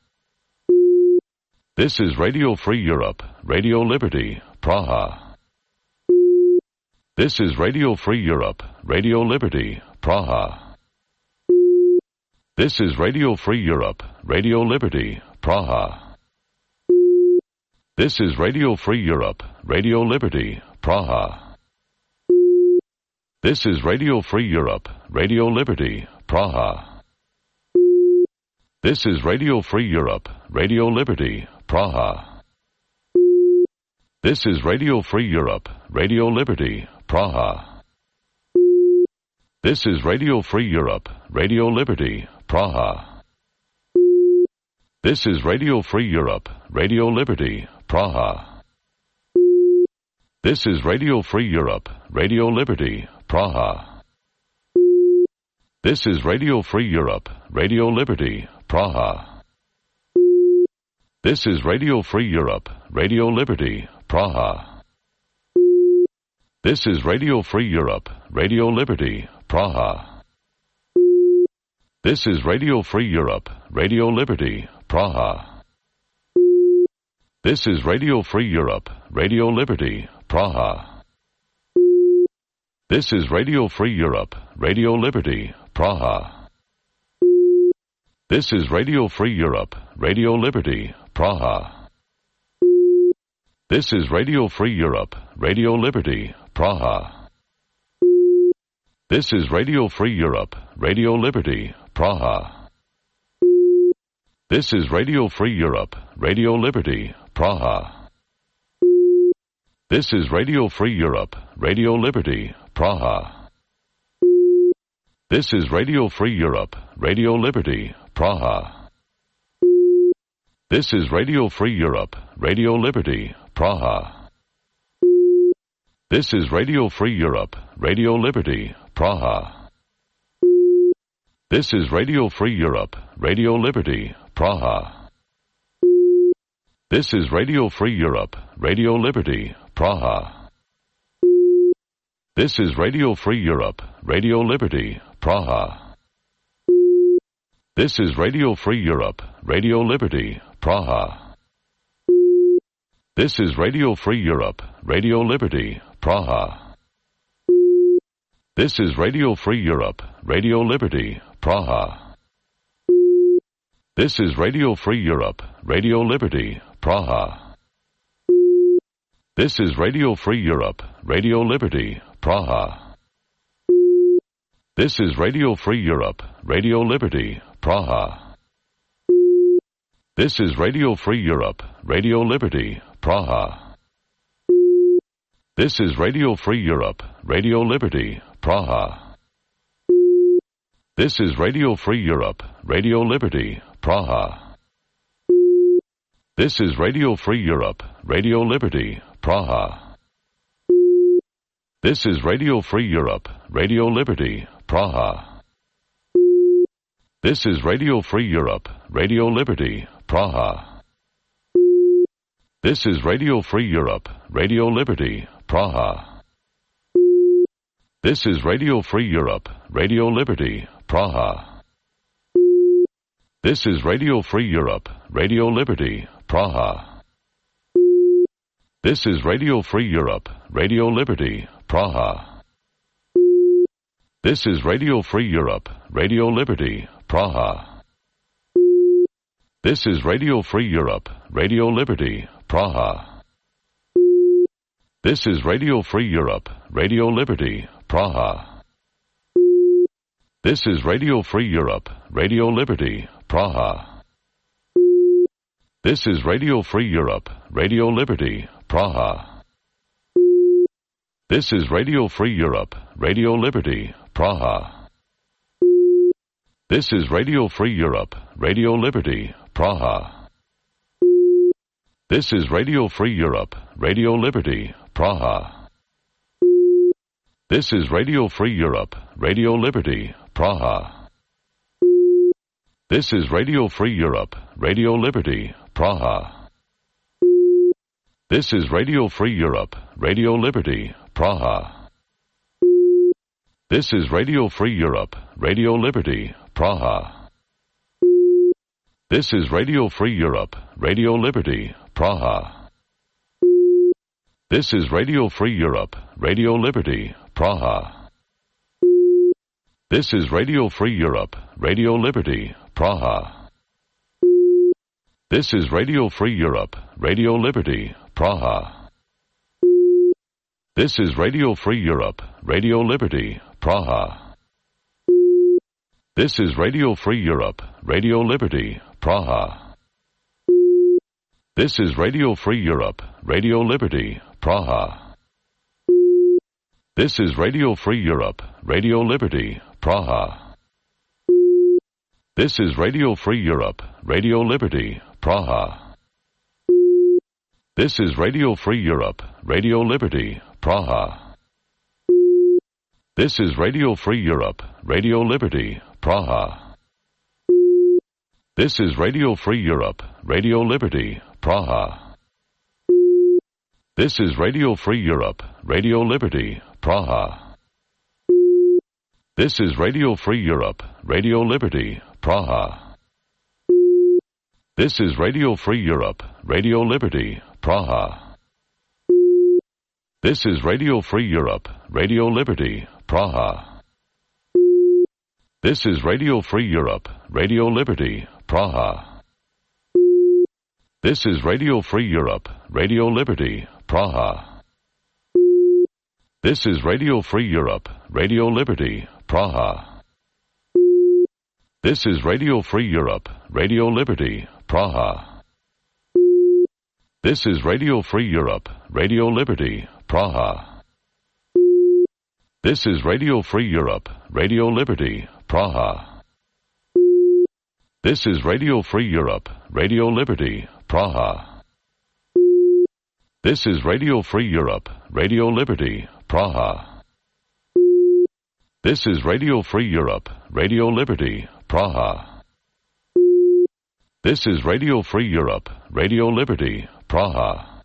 This is Radio Free Europe, Radio Liberty, Praha. This is Radio Free Europe, Radio Liberty, Praha. This is Radio Free Europe, Radio Liberty, Praha. This is Radio Free Europe, Radio Liberty, Praha. This is Radio Free Europe, Radio Liberty, Praha. This is Radio Free Europe, Radio Liberty, Praha. This is Radio Free Europe, Radio Liberty, Praha. This is Radio Free Europe, Radio Liberty, Praha. This is Radio Free Europe, Radio Liberty, Praha. This is Radio Free Europe, Radio Liberty, Praha. This is Radio Free Europe, Radio Liberty, Praha. This is Radio Free Europe, Radio Liberty, Praha. This is Radio Free Europe, Radio Liberty, Praha. This is Radio Free Europe, Radio Liberty, Praha. This is Radio Free Europe, Radio Liberty, Praha. This is Radio Free Europe, Radio Liberty, Praha. This is Radio Free Europe, Radio Liberty, Praha. This is Radio Free Europe, Radio Liberty, Praha. This is Radio Free Europe, Radio Liberty, Praha. This is Radio Free Europe, Radio Liberty, Praha. This is Radio Free Europe, Radio Liberty, Praha. This is Radio Free Europe, Radio Liberty, Praha. This is Radio Free Europe, Radio Liberty, Praha. This is Radio Free Europe, Radio Liberty, Praha. This is Radio Free Europe, Radio Liberty, Praha. This is Radio Free Europe, Radio Liberty, Praha. This is Radio Free Europe, Radio Liberty, Praha. This is Radio Free Europe, Radio Liberty, Praha. This is Radio Free Europe, Radio Liberty, Praha. This is Radio Free Europe, Radio Liberty, Praha. This is Radio Free Europe, Radio Liberty, Praha. This is Radio Free Europe, Radio Liberty, Praha. This is Radio Free Europe, Radio Liberty, Praha. This is Radio Free Europe, Radio Liberty, Praha. This is Radio Free Europe, Radio Liberty, Praha. This is Radio Free Europe, Radio Liberty, Praha. This is Radio Free Europe, Radio Liberty, Praha. This is Radio Free Europe, Radio Liberty, Praha. This is Radio Free Europe, Radio Liberty, Praha. This is Radio Free Europe, Radio Liberty, Praha. This is Radio Free Europe, Radio Liberty, Praha. This is Radio Free Europe, Radio Liberty, Praha. This is Radio Free Europe, Radio Liberty, Praha. This is Radio Free Europe, Radio Liberty, Praha. This is Radio Free Europe, Radio Liberty, Praha. This is Radio Free Europe, Radio Liberty, Praha. This is Radio Free Europe, Radio Liberty, Praha. This is Radio Free Europe, Radio Liberty, Praha. This is Radio Free Europe, Radio Liberty, Praha. This is Radio Free Europe, Radio Liberty, Praha. This is Radio Free Europe, Radio Liberty, Praha. This is Radio Free Europe, Radio Liberty, Praha. This is Radio Free Europe, Radio Liberty, Praha. This is Radio Free Europe, Radio Liberty, Praha. This is Radio Free Europe, Radio Liberty, Praha. This is Radio Free Europe, Radio Liberty, Praha. This is Radio Free Europe, Radio Liberty, Praha. This is Radio Free Europe, Radio Liberty, Praha. This is Radio Free Europe, Radio Liberty, Praha. This is Radio Free Europe, Radio Liberty, Praha. This is Radio Free Europe, Radio Liberty, Praha. This is Radio Free Europe, Radio Liberty, Praha. This is Radio Free Europe, Radio Liberty, Praha. This is Radio Free Europe, Radio Liberty, Praha. This is Radio Free Europe, Radio Liberty, Praha. This is Radio Free Europe, Radio Liberty, Praha. This is Radio Free Europe, Radio Liberty, Praha. This is Radio Free Europe, Radio Liberty, Praha. This is Radio Free Europe, Radio Liberty, Praha. This is Radio Free Europe, Radio Liberty, Praha. This is Radio Free Europe, Radio Liberty, Praha. This is Radio Free Europe, Radio Liberty, Praha. This is Radio Free Europe, Radio Liberty, Praha. This is Radio Free Europe, Radio Liberty, Praha. This is Radio Free Europe, Radio Liberty, Praha. This is Radio Free Europe, Radio Liberty, Praha. This is Radio Free Europe, Radio Liberty, Praha. This is Radio Free Europe, Radio Liberty, Praha. This is Radio Free Europe, Radio Liberty, Praha. This is Radio Free Europe, Radio Liberty, Praha. This is Radio Free Europe, Radio Liberty, Praha.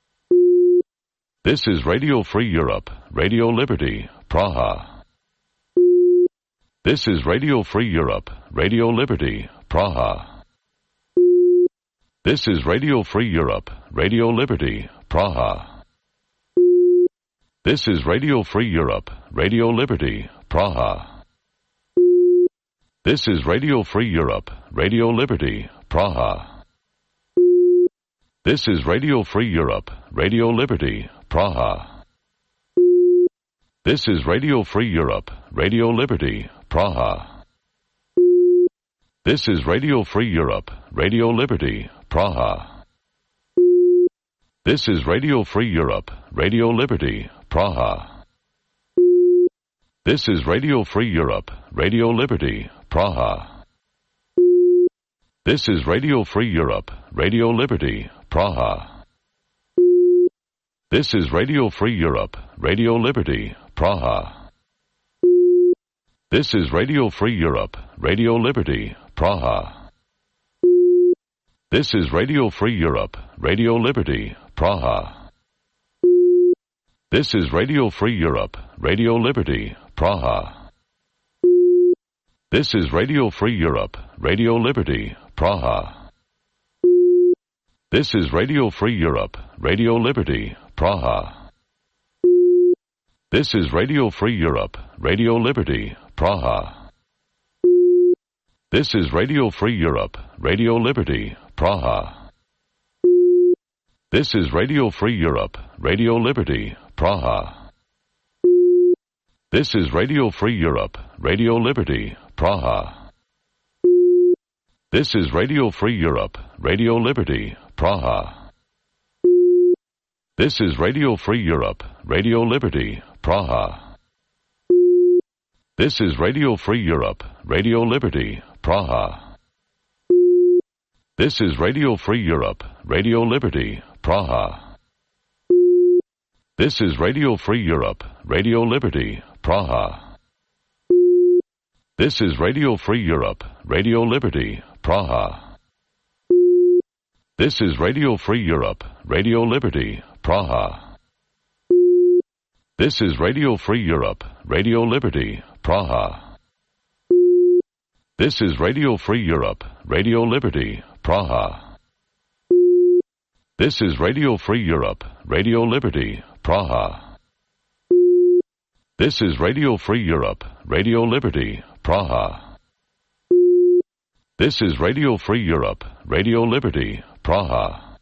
This is Radio Free Europe, Radio Liberty, Praha. This is Radio Free Europe, Radio Liberty, Praha. This is Radio Free Europe, Radio Liberty, Praha. This is Radio Free Europe, Radio Liberty, Praha. This is Radio Free Europe, Radio Liberty, Praha. This is Radio Free Europe, Radio Liberty, Praha. This is Radio Free Europe, Radio Liberty, Praha. This is Radio Free Europe, Radio Liberty, Praha. This is Radio Free Europe, Radio Liberty, Praha. This is Radio Free Europe, Radio Liberty, Praha. This is Radio Free Europe, Radio Liberty, Praha. This is Radio Free Europe, Radio Liberty, Praha. This is Radio Free Europe, Radio Liberty, Praha. This is Radio Free Europe, Radio Liberty, Praha. This is Radio Free Europe, Radio Liberty, Praha. This is Radio Free Europe, Radio Liberty, Praha. This is Radio Free Europe, Radio Liberty, Praha. This is Radio Free Europe, Radio Liberty, Praha. This is Radio Free Europe, Radio Liberty, Praha. This is Radio Free Europe, Radio Liberty, Praha. This is Radio Free Europe, Radio Liberty, Praha. This is Radio Free Europe, Radio Liberty, Praha. This is Radio Free Europe, Radio Liberty, Praha. This is Radio Free Europe, Radio Liberty, Praha. This is Radio Free Europe, Radio Liberty, Praha. This is Radio Free Europe, Radio Liberty, Praha. This is Radio Free Europe, Radio Liberty, Praha. This is Radio Free Europe, Radio Liberty, Praha. This is Radio Free Europe, Radio Liberty, Praha. This is Radio Free Europe, Radio Liberty, Praha. This is Radio Free Europe, Radio Liberty, Praha. This is Radio Free Europe, Radio Liberty, Praha. This is Radio Free Europe, Radio Liberty, Praha.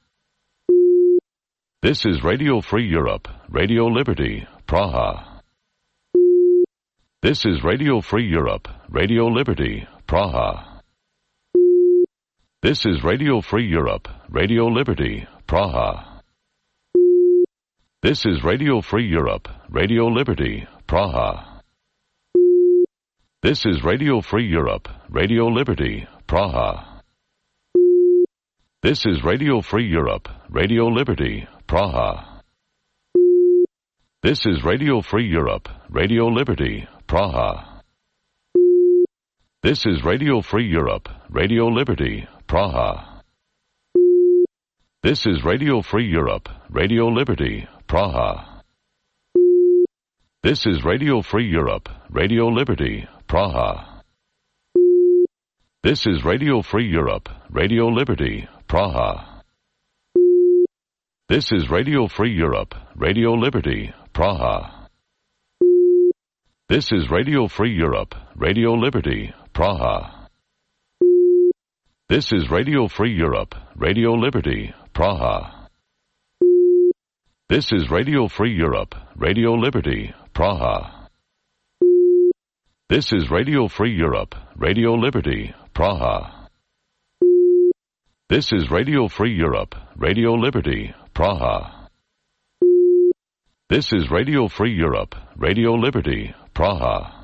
This is Radio Free Europe, Radio Liberty, Praha. This is Radio Free Europe, Radio Liberty, Praha. This is Radio Free Europe, Radio Liberty, Praha. This is Radio Free Europe, Radio Liberty, Praha. This is Radio Free Europe, Radio Liberty, Praha. This is Radio Free Europe, Radio Liberty, Praha. This is Radio Free Europe, Radio Liberty, Praha. This is Radio Free Europe, Radio Liberty, Praha. This is Radio Free Europe, Radio Liberty, Praha. This is Radio Free Europe, Radio Liberty, Praha. This is Radio Free Europe, Radio Liberty, Praha. This is Radio Free Europe, Radio Liberty, Praha. This is Radio Free Europe, Radio Liberty, Praha. This is Radio Free Europe, Radio Liberty, Praha. This is Radio Free Europe, Radio Liberty, Praha. This is Radio Free Europe, Radio Liberty, Praha. This is Radio Free Europe, Radio Liberty, Praha. This is Radio Free Europe, Radio Liberty, Praha.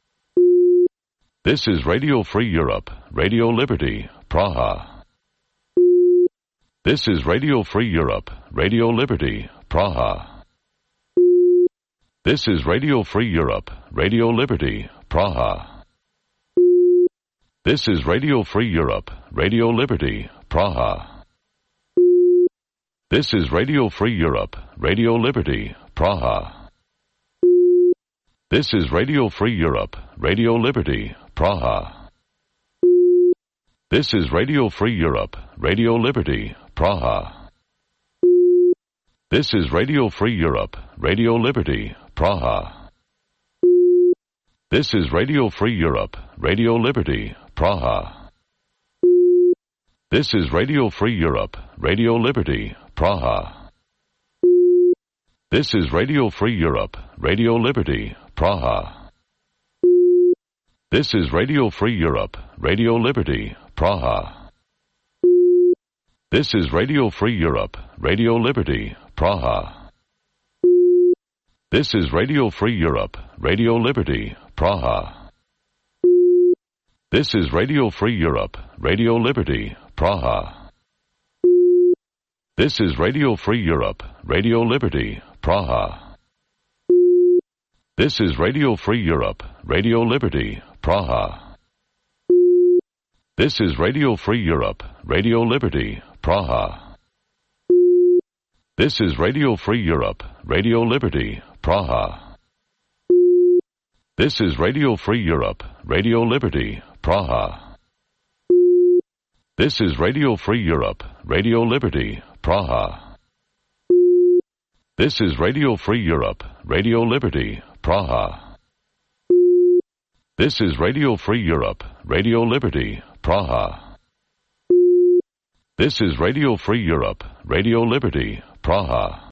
This is Radio Free Europe, Radio Liberty, Praha. This is Radio Free Europe, Radio Liberty, Praha. This is Radio Free Europe, Radio Liberty, Praha. This is Radio Free Europe, Radio Liberty, Praha. This is Radio Free Europe, Radio Liberty, Praha. This is Radio Free Europe, Radio Liberty, Praha. This is Radio Free Europe, Radio Liberty, Praha. This is Radio Free Europe, Radio Liberty, Praha. This is Radio Free Europe, Radio Liberty, Praha. This is Radio Free Europe, Radio Liberty, Praha. This is Radio Free Europe, Radio Liberty, Praha. This is Radio Free Europe, Radio Liberty, Praha. This is Radio Free Europe, Radio Liberty, Praha. This is Radio Free Europe, Radio Liberty, Praha. This is Radio Free Europe, Radio Liberty, Praha. This is Radio Free Europe, Radio Liberty, Praha. This is Radio Free Europe, Radio Liberty, Praha. This is Radio Free Europe, Radio Liberty, Praha. This is Radio Free Europe, Radio Liberty, Praha. This is Radio Free Europe, Radio Liberty, Praha. This is Radio Free Europe, Radio Liberty, Praha. This is Radio Free Europe, Radio Liberty, Praha. This is Radio Free Europe, Radio Liberty, Praha. This is Radio Free Europe, Radio Liberty, Praha.